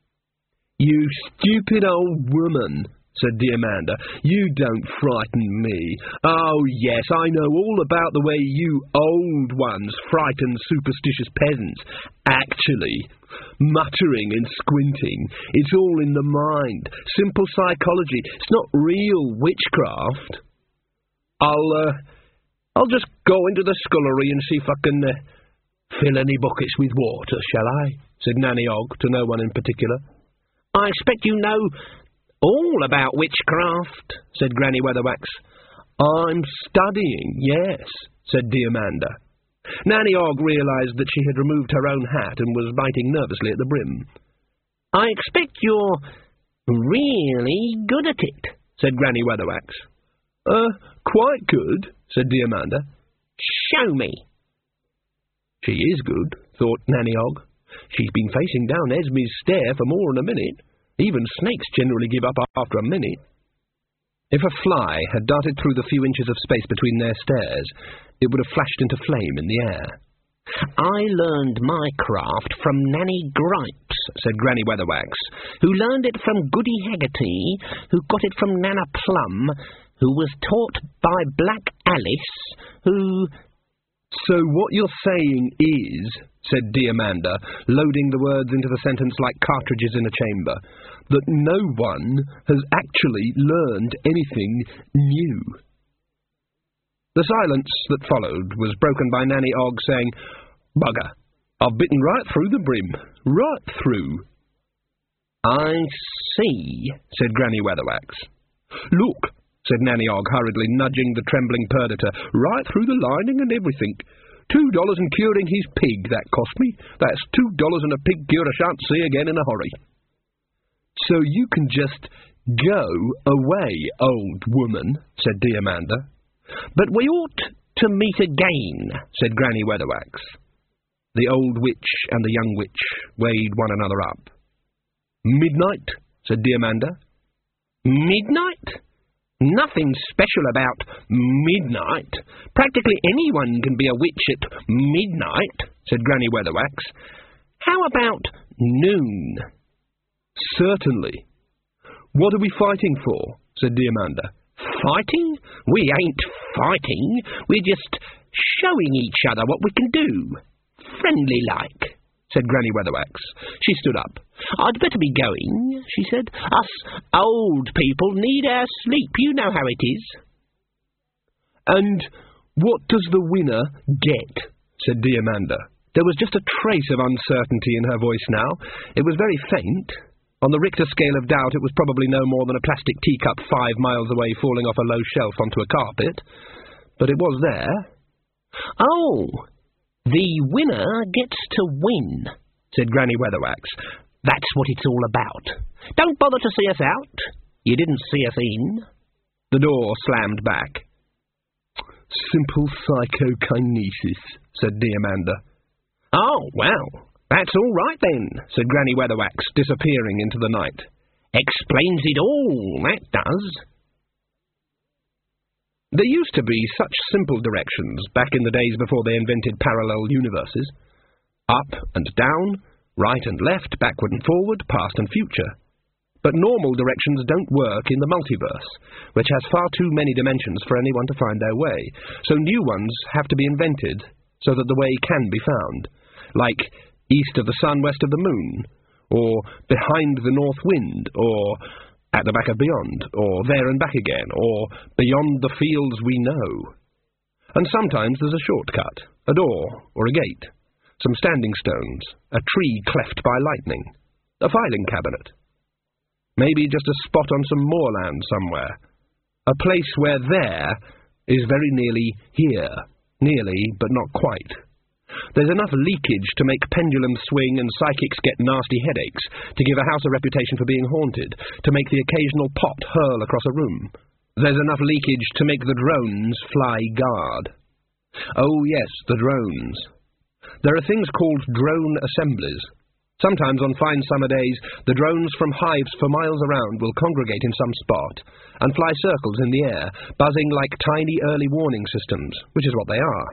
"You stupid old woman," said Diamanda. "You don't frighten me. Oh, yes, I know all about the way you old ones frighten superstitious peasants. Actually, muttering and squinting, it's all in the mind. Simple psychology. It's not real witchcraft. I'll, uh, I'll just go into the scullery and see if I can, uh, fill any buckets with water, shall I?" said Nanny Ogg to no one in particular. "I expect you know all about witchcraft," said Granny Weatherwax. "I'm studying, yes," said Diamanda. Nanny Ogg realised that she had removed her own hat and was biting nervously at the brim. "I expect you're really good at it," said Granny Weatherwax. Uh, quite good, said Diamanda. Show me. She is good, thought Nanny Og. She's been facing down Esme's stair for more than a minute. Even snakes generally give up after a minute. If a fly had darted through the few inches of space between their stairs, it would have flashed into flame in the air. I learned my craft from Nanny Gripes, said Granny Weatherwax, who learned it from Goody Haggerty, who got it from Nana Plum, who was taught by Black Alice, who... So what you're saying is, said Diamanda, loading the words into the sentence like cartridges in a chamber, that no one has actually learned anything new. The silence that followed was broken by Nanny Og saying, Bugger, I've bitten right through the brim, right through. I see, said Granny Weatherwax. Look, said Nanny Og, hurriedly nudging the trembling Perdita, right through the lining and everything. Two dollars in curing his pig, that cost me. That's two dollars and a pig cure I shan't see again in a hurry. So you can just go away, old woman, said Diamanda. But we ought to meet again, said Granny Weatherwax. The old witch and the young witch weighed one another up. Midnight, said Diamanda. Midnight? Nothing special about midnight. Practically anyone can be a witch at midnight, said Granny Weatherwax. How about noon? Certainly. What are we fighting for? Said Diamanda. Fighting? We ain't fighting. We're just showing each other what we can do. Friendly-like, said Granny Weatherwax. She stood up. I'd better be going, she said. Us old people need our sleep. You know how it is. And what does the winner get? Said Diamanda. There was just a trace of uncertainty in her voice now. It was very faint. On the Richter scale of doubt, it was probably no more than a plastic teacup five miles away falling off a low shelf onto a carpet. But it was there. Oh, the winner gets to win, said Granny Weatherwax. That's what it's all about. Don't bother to see us out. You didn't see us in. The door slammed back. Simple psychokinesis, said Diamanda. Oh, well, that's all right then, said Granny Weatherwax, disappearing into the night. Explains it all, that does. There used to be such simple directions back in the days before they invented parallel universes. Up and down, right and left, backward and forward, past and future. But normal directions don't work in the multiverse, which has far too many dimensions for anyone to find their way, so new ones have to be invented so that the way can be found, like east of the sun, west of the moon, or behind the north wind, or at the back of beyond, or there and back again, or beyond the fields we know. And sometimes there's a shortcut, a door or a gate, some standing stones, a tree cleft by lightning, a filing cabinet. Maybe just a spot on some moorland somewhere, a place where there is very nearly here, nearly but not quite. There's enough leakage to make pendulums swing and psychics get nasty headaches, to give a house a reputation for being haunted, to make the occasional pot hurl across a room. There's enough leakage to make the drones fly guard. Oh yes, the drones. There are things called drone assemblies. Sometimes on fine summer days, the drones from hives for miles around will congregate in some spot and fly circles in the air, buzzing like tiny early warning systems, which is what they are.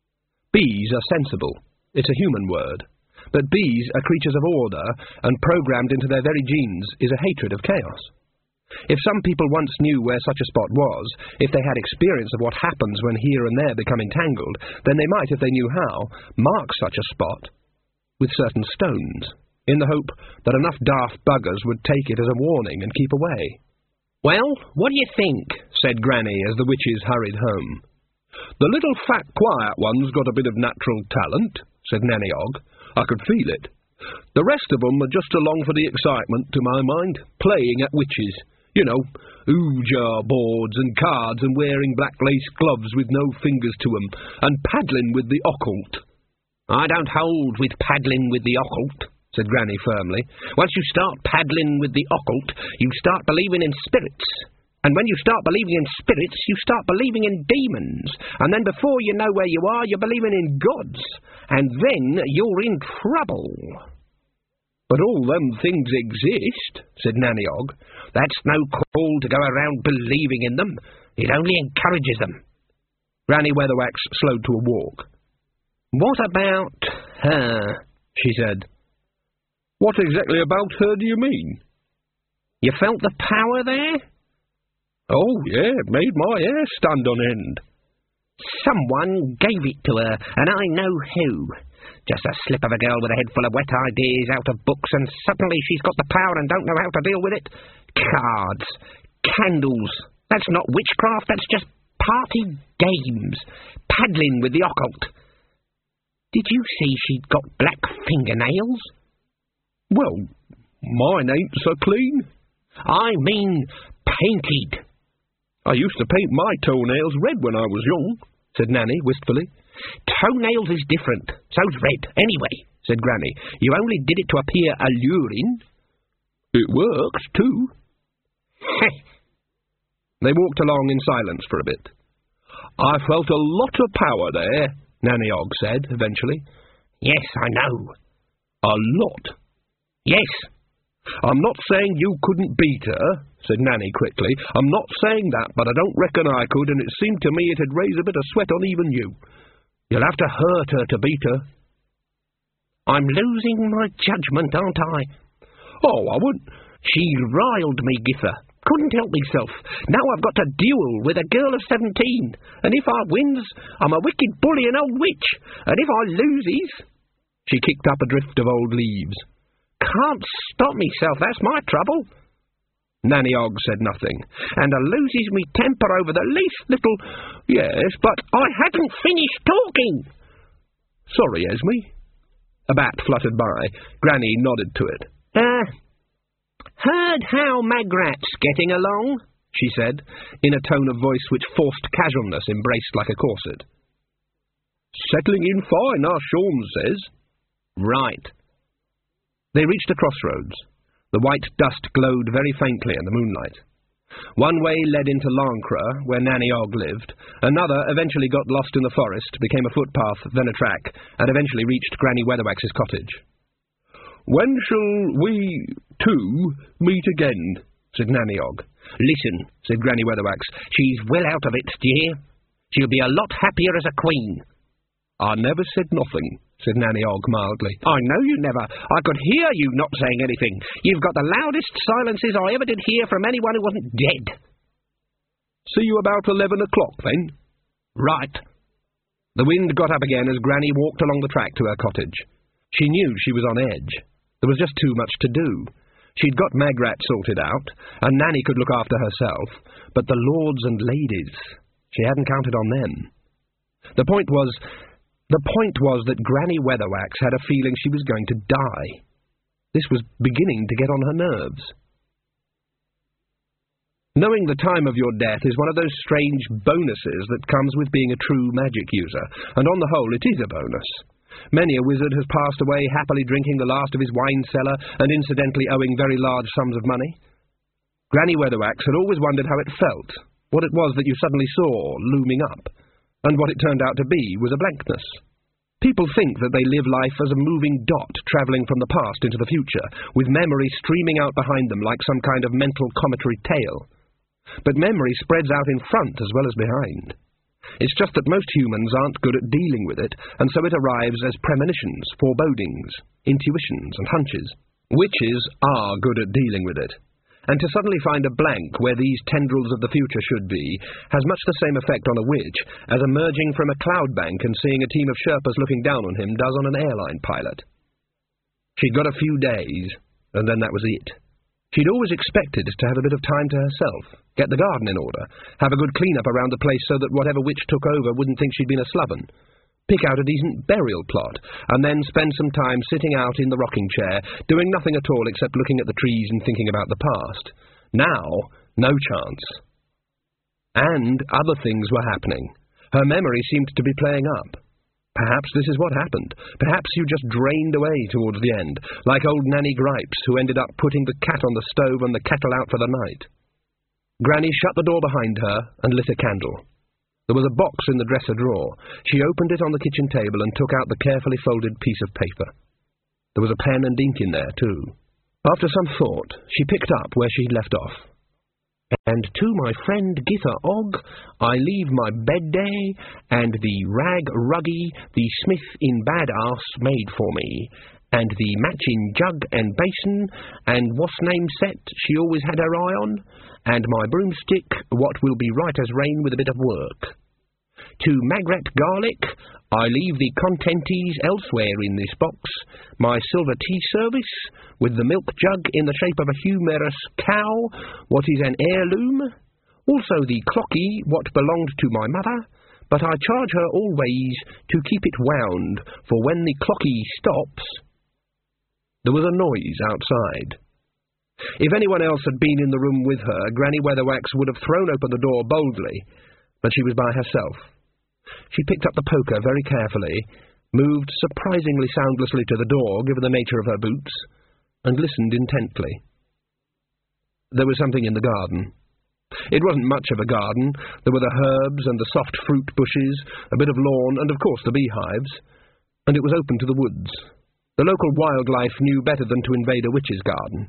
Bees are sensible. It's a human word. But bees are creatures of order, and programmed into their very genes is a hatred of chaos. If some people once knew where such a spot was, if they had experience of what happens when here and there become entangled, then they might, if they knew how, mark such a spot with certain stones, in the hope that enough daft buggers would take it as a warning and keep away. Well, what do you think? Said Granny as the witches hurried home. The little fat quiet one's got a bit of natural talent, said Nanny Og. I could feel it. The rest of 'em are just along for the excitement, to my mind, playing at witches. You know, ooh-jar boards and cards and wearing black lace gloves with no fingers to 'em, and paddling with the occult. I don't hold with paddling with the occult, said Granny firmly. Once you start paddling with the occult, you start believing in spirits. And when you start believing in spirits, you start believing in demons. And then before you know where you are, you're believing in gods. And then you're in trouble. But all them things exist, said Nanny Og. That's no call to go around believing in them. It only encourages them. Granny Weatherwax slowed to a walk. What about her? She said. What exactly about her do you mean? You felt the power there? Oh, yeah, it made my hair stand on end. Someone gave it to her, and I know who. Just a slip of a girl with a head full of wet ideas out of books, and suddenly she's got the power and don't know how to deal with it. Cards. Candles. That's not witchcraft, that's just party games. Paddling with the occult. Did you see she'd got black fingernails? Well, mine ain't so clean. I mean painted. I used to paint my toenails red when I was young, said Nanny wistfully. Toenails is different. So's red. Anyway, said Granny, you only did it to appear alluring. It worked, too. They walked along in silence for a bit. I felt a lot of power there, Nanny Og said, eventually. Yes, I know. A lot. Yes. I'm not saying you couldn't beat her, said Nanny quickly. I'm not saying that, but I don't reckon I could, and it seemed to me it'd raise a bit of sweat on even you. You'll have to hurt her to beat her. I'm losing my judgment, aren't I? Oh, I wouldn't. She riled me, Githa. Couldn't help myself. Now I've got to duel with a girl of seventeen, and if I wins, I'm a wicked bully and old witch, and if I loses... She kicked up a drift of old leaves. Can't stop myself, that's my trouble. Nanny Og said nothing. And I loses me temper over the least little... Yes, but I hadn't finished talking. Sorry, Esme. A bat fluttered by. Granny nodded to it. Uh, heard how Magrat's getting along, she said, in a tone of voice which forced casualness embraced like a corset. Settling in fine, our Sean says. Right. They reached a crossroads. The white dust glowed very faintly in the moonlight. One way led into Lancre, where Nanny Og lived. Another eventually got lost in the forest, became a footpath, then a track, and eventually reached Granny Weatherwax's cottage. When shall we, too, meet again? Said Nanny Og. Listen, said Granny Weatherwax, she's well out of it, d'ye hear? She'll be a lot happier as a queen. I never said nothing, said Nanny Og mildly. I know you never. I could hear you not saying anything. You've got the loudest silences I ever did hear from anyone who wasn't dead. See you about eleven o'clock, then? Right. The wind got up again as Granny walked along the track to her cottage. She knew she was on edge. There was just too much to do. She'd got Magrat sorted out, and Nanny could look after herself, but the lords and ladies, she hadn't counted on them. The point was... The point was that Granny Weatherwax had a feeling she was going to die. This was beginning to get on her nerves. Knowing the time of your death is one of those strange bonuses that comes with being a true magic user, and on the whole it is a bonus. Many a wizard has passed away happily drinking the last of his wine cellar and incidentally owing very large sums of money. Granny Weatherwax had always wondered how it felt, what it was that you suddenly saw looming up. And what it turned out to be was a blankness. People think that they live life as a moving dot travelling from the past into the future, with memory streaming out behind them like some kind of mental cometary tail. But memory spreads out in front as well as behind. It's just that most humans aren't good at dealing with it, and so it arrives as premonitions, forebodings, intuitions, and hunches. Witches are good at dealing with it. And to suddenly find a blank where these tendrils of the future should be has much the same effect on a witch as emerging from a cloud bank and seeing a team of Sherpas looking down on him does on an airline pilot. She'd got a few days, and then that was it. She'd always expected to have a bit of time to herself, get the garden in order, have a good clean-up around the place so that whatever witch took over wouldn't think she'd been a sloven, pick out a decent burial plot, and then spend some time sitting out in the rocking chair, doing nothing at all except looking at the trees and thinking about the past. Now, no chance. And other things were happening. Her memory seemed to be playing up. Perhaps this is what happened. Perhaps you just drained away towards the end, like old Nanny Gripes, who ended up putting the cat on the stove and the kettle out for the night. Granny shut the door behind her and lit a candle. There was a box in the dresser drawer. She opened it on the kitchen table and took out the carefully folded piece of paper. There was a pen and ink in there, too. After some thought, she picked up where she'd left off. And to my friend Githa Og, I leave my bed day, and the rag ruggy the smith in badass made for me, and the matching jug and basin, and what's name set she always had her eye on, and my broomstick, what will be right as rain with a bit of work. To Magrat Garlic, I leave the contenties elsewhere in this box, my silver tea service, with the milk jug in the shape of a humorous cow, what is an heirloom, also the clocky, what belonged to my mother, but I charge her always to keep it wound, for when the clocky stops... There was a noise outside. If anyone else had been in the room with her, Granny Weatherwax would have thrown open the door boldly, but she was by herself. She picked up the poker very carefully, moved surprisingly soundlessly to the door, given the nature of her boots, and listened intently. There was something in the garden. It wasn't much of a garden. There were the herbs and the soft fruit bushes, a bit of lawn, and of course the beehives, and it was open to the woods. The local wildlife knew better than to invade a witch's garden.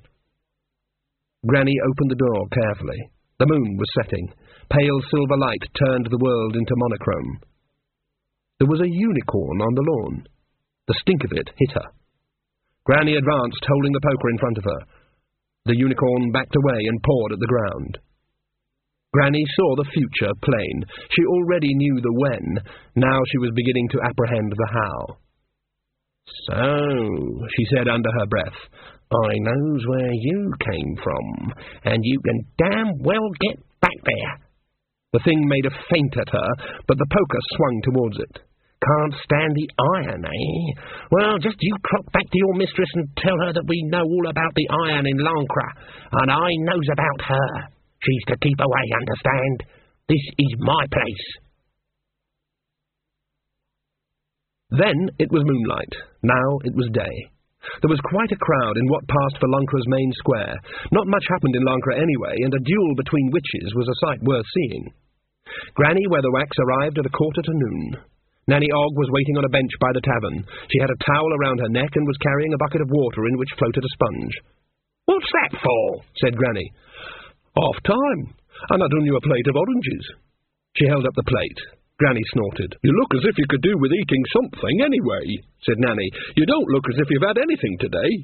Granny opened the door carefully. The moon was setting. Pale silver light turned the world into monochrome. There was a unicorn on the lawn. The stink of it hit her. Granny advanced, holding the poker in front of her. The unicorn backed away and pawed at the ground. Granny saw the future plain. She already knew the when. Now she was beginning to apprehend the how. "So," she said under her breath, "I knows where you came from, and you can damn well get back there." The thing made a feint at her, but the poker swung towards it. "Can't stand the iron, eh? Well, just you trot back to your mistress and tell her that we know all about the iron in Lancre, and I knows about her. She's to keep away, understand? This is my place." Then it was moonlight. Now it was day. There was quite a crowd in what passed for Lancre's main square. Not much happened in Lancre anyway, and a duel between witches was a sight worth seeing. Granny Weatherwax arrived at a quarter to noon. Nanny Og was waiting on a bench by the tavern. She had a towel around her neck and was carrying a bucket of water in which floated a sponge. "What's that for?" said Granny. "Half time, and I done you a plate of oranges." She held up the plate. Granny snorted. "You look as if you could do with eating something anyway," said Nanny. "You don't look as if you've had anything today."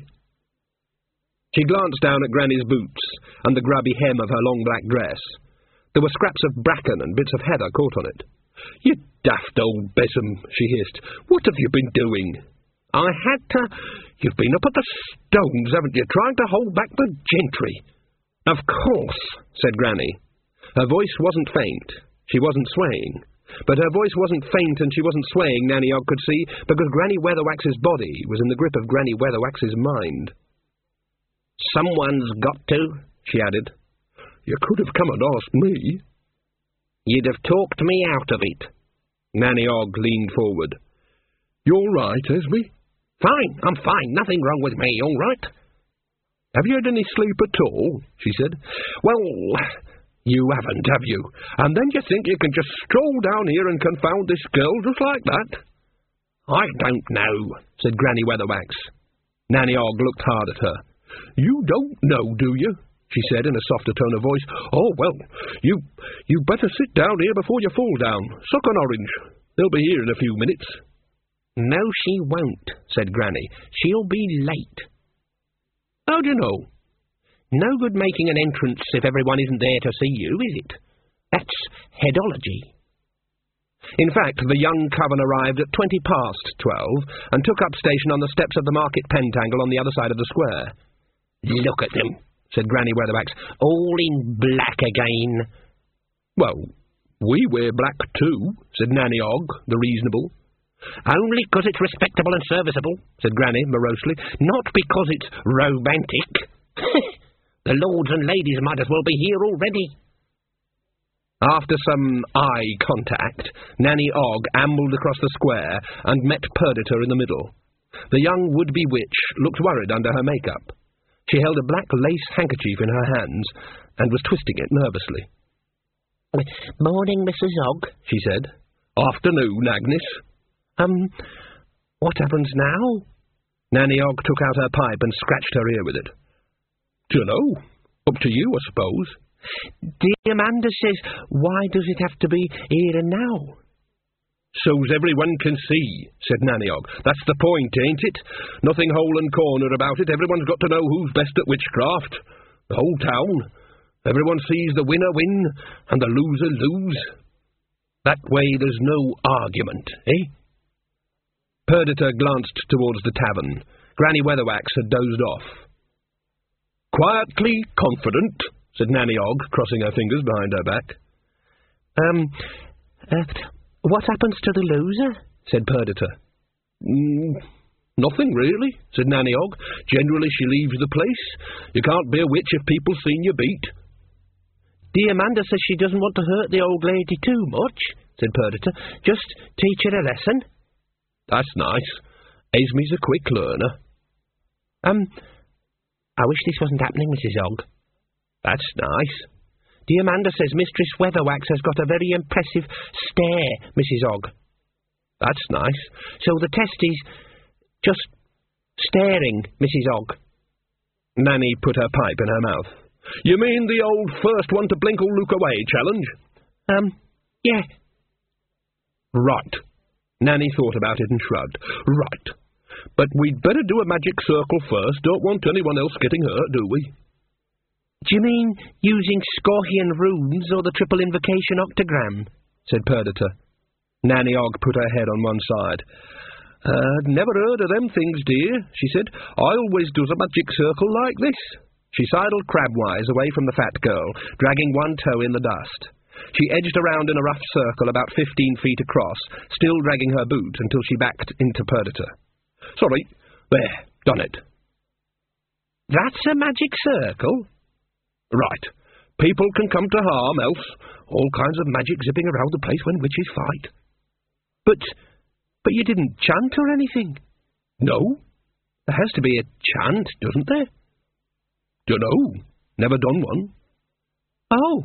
She glanced down at Granny's boots and the grubby hem of her long black dress. There were scraps of bracken and bits of heather caught on it. "You daft old besom," she hissed. "What have you been doing?" "I had to... You've been up at the stones, haven't you, trying to hold back the gentry?" "Of course," said Granny. Her voice wasn't faint. She wasn't swaying. But her voice wasn't faint and she wasn't swaying, Nanny Og could see, because Granny Weatherwax's body was in the grip of Granny Weatherwax's mind. "Someone's got to," she added. "You could have come and asked me." "You'd have talked me out of it." Nanny Og leaned forward. "You're right, Esme?" "Fine, I'm fine. Nothing wrong with me, all right." "Have you had any sleep at all?" she said. "Well, you haven't, have you? And then you think you can just stroll down here and confound this girl just like that?" "I don't know," said Granny Weatherwax. Nanny Og looked hard at her. "You don't know, do you?" she said in a softer tone of voice. "Oh, well, you you better sit down here before you fall down. Suck an orange. They'll be here in a few minutes." "No, she won't," said Granny. "She'll be late." "How do you know?" "No good making an entrance if everyone isn't there to see you, is it? That's headology." In fact, the young coven arrived at twenty past twelve and took up station on the steps of the market pentangle on the other side of the square. "Look at them," said Granny Weatherwax, "all in black again." "Well, we wear black too," said Nanny Og, the reasonable. "Only because it's respectable and serviceable," said Granny morosely, "not because it's romantic. The lords and ladies might as well be here already." After some eye contact, Nanny Og ambled across the square and met Perdita in the middle. The young would-be witch looked worried under her makeup. She held a black lace handkerchief in her hands and was twisting it nervously. "Morning, Missus Ogg," she said. "Afternoon, Agnes." Um, what happens now?" Nanny Ogg took out her pipe and scratched her ear with it. "Dunno. Up to you, I suppose." "Dear Amanda says, why does it have to be here and now?" "So's everyone can see," said Nanny Ogg. "That's the point, ain't it? Nothing hole and corner about it. Everyone's got to know who's best at witchcraft. The whole town. Everyone sees the winner win and the loser lose. That way there's no argument, eh?" Perdita glanced towards the tavern. Granny Weatherwax had dozed off. "Quietly confident," said Nanny Ogg, crossing her fingers behind her back. Um, uh, what happens to the loser?" said Perdita. Mm, nothing, really, said Nanny Ogg. "Generally she leaves the place. You can't be a witch if people seen you beat." "Dear Amanda says she doesn't want to hurt the old lady too much," said Perdita. "Just teach her a lesson." "That's nice. Esme's a quick learner." Um, I wish this wasn't happening, Missus Ogg." "That's nice." "Dear Amanda says Mistress Weatherwax has got a very impressive stare, Missus Ogg." "That's nice." "So the test is just staring, Missus Ogg." Nanny put her pipe in her mouth. "You mean the old first one to blink or look away challenge?" Um, yeah. "Right." Nanny thought about it and shrugged. "Right. But we'd better do a magic circle first. Don't want anyone else getting hurt, do we?" "Do you mean using Scorpion runes or the triple invocation octagram?" said Perdita. Nanny Ogg put her head on one side. Uh, "Never heard of them things, dear," she said. "I always does a magic circle like this." She sidled crabwise away from the fat girl, dragging one toe in the dust. She edged around in a rough circle about fifteen feet across, still dragging her boot until she backed into Perdita. "Sorry. There. Done it." "That's a magic circle?" "Right. People can come to harm, else. All kinds of magic zipping around the place when witches fight." But, but you didn't chant or anything?" "No. There has to be a chant, doesn't there?" "Dunno. Never done one." "Oh."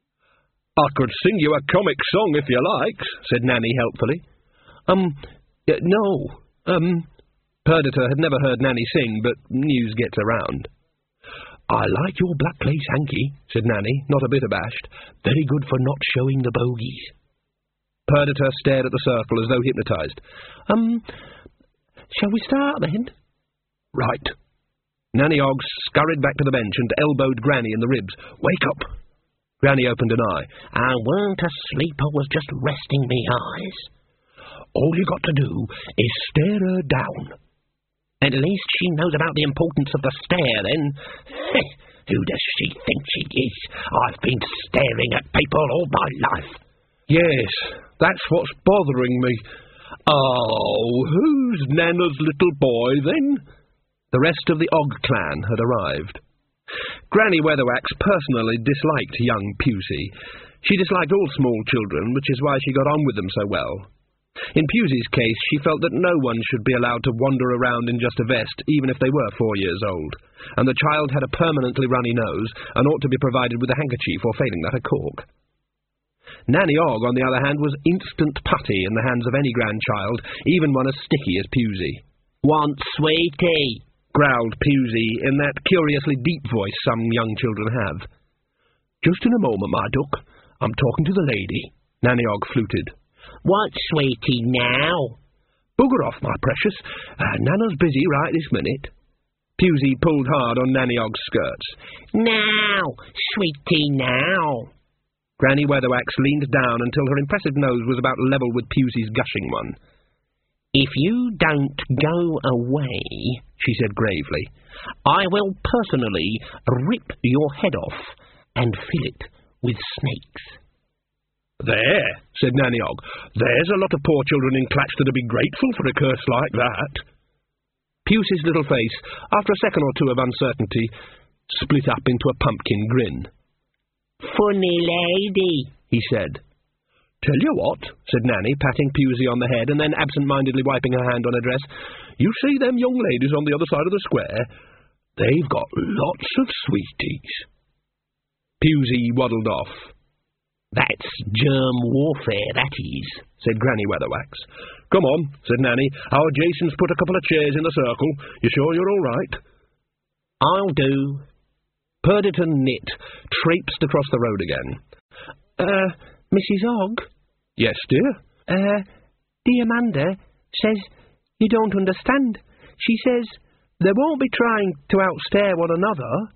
"I could sing you a comic song if you likes," said Nanny helpfully. Um, uh, no. Um, Perdita had never heard Nanny sing, but news gets around. "I like your black lace hanky," said Nanny, not a bit abashed. "Very good for not showing the bogies." Perdita stared at the circle as though hypnotised. Um, shall we start then?" "Right." Nanny Ogg scurried back to the bench and elbowed Granny in the ribs. "Wake up!" Granny opened an eye. "I weren't asleep, I was just resting me eyes." "All you got to do is stare her down." "At least she knows about the importance of the stare, then." "Who does she think she is? I've been staring at people all my life." "Yes, that's what's bothering me. Oh, who's Nana's little boy, then?" The rest of the Ogg clan had arrived. Granny Weatherwax personally disliked young Pusey. She disliked all small children, which is why she got on with them so well. In Pusey's case, she felt that no one should be allowed to wander around in just a vest, even if they were four years old, and the child had a permanently runny nose and ought to be provided with a handkerchief or, failing that, a cork. Nanny Ogg, on the other hand, was instant putty in the hands of any grandchild, even one as sticky as Pusey. "Want sweetie?" growled Pusey in that curiously deep voice some young children have. "Just in a moment, my duck. I'm talking to the lady," Nanny Ogg fluted. "What sweetie now?" "Bugger off, my precious. Uh, Nana's busy right this minute." Pusey pulled hard on Nanny Ogg's skirts. "Now, sweetie, now." Granny Weatherwax leaned down until her impressive nose was about level with Pusey's gushing one. "If you don't go away," she said gravely, "I will personally rip your head off and fill it with snakes." "There," said Nanny Ogg. "There's a lot of poor children in Clacton to be grateful for a curse like that." Pusey's little face, after a second or two of uncertainty, split up into a pumpkin grin. "Funny lady," he said. "Tell you what," said Nanny, patting Pusey on the head and then absent-mindedly wiping her hand on her dress, "you see them young ladies on the other side of the square? They've got lots of sweeties. Pusey waddled off. That's germ warfare, that is, said Granny Weatherwax. Come on, said Nanny. Our Jason's put a couple of chairs in the circle. You sure you're all right? I'll do. Purditon Knit traipsed across the road again. Uh, Missus Hogg? Yes, dear? Uh, dear Amanda says you don't understand. She says they won't be trying to outstare one another.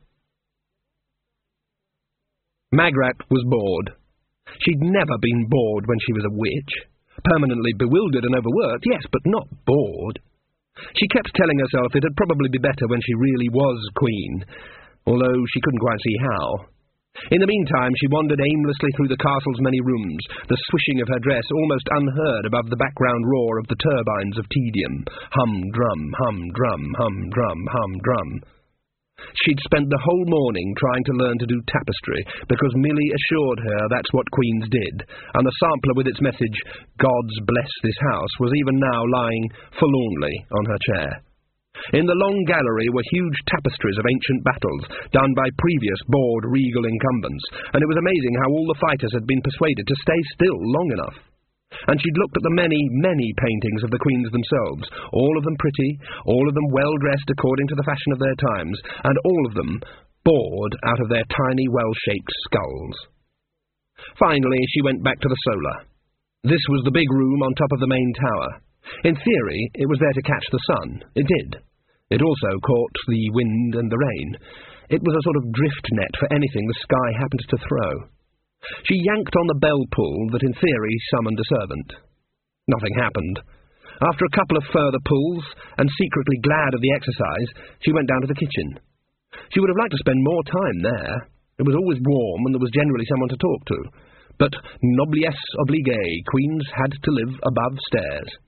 Magrat was bored. She'd never been bored when she was a witch. Permanently bewildered and overworked, yes, but not bored. She kept telling herself it'd probably be better when she really was queen, although she couldn't quite see how. In the meantime, she wandered aimlessly through the castle's many rooms, the swishing of her dress almost unheard above the background roar of the turbines of tedium. Hum, drum, hum, drum, hum, drum, hum, drum. She'd spent the whole morning trying to learn to do tapestry, because Milly assured her that's what queens did, and the sampler with its message, "Gods bless this house," was even now lying forlornly on her chair. In the long gallery were huge tapestries of ancient battles, done by previous bored regal incumbents, and it was amazing how all the fighters had been persuaded to stay still long enough. And she'd looked at the many, many paintings of the queens themselves, all of them pretty, all of them well-dressed according to the fashion of their times, and all of them bored out of their tiny, well-shaped skulls. Finally, she went back to the solar. This was the big room on top of the main tower. In theory, it was there to catch the sun. It did. It also caught the wind and the rain. It was a sort of drift net for anything the sky happened to throw. She yanked on the bell pull that in theory summoned a servant. Nothing happened. After a couple of further pulls, and secretly glad of the exercise, she went down to the kitchen. She would have liked to spend more time there. It was always warm, and there was generally someone to talk to. But noblesse oblige, queens had to live above stairs.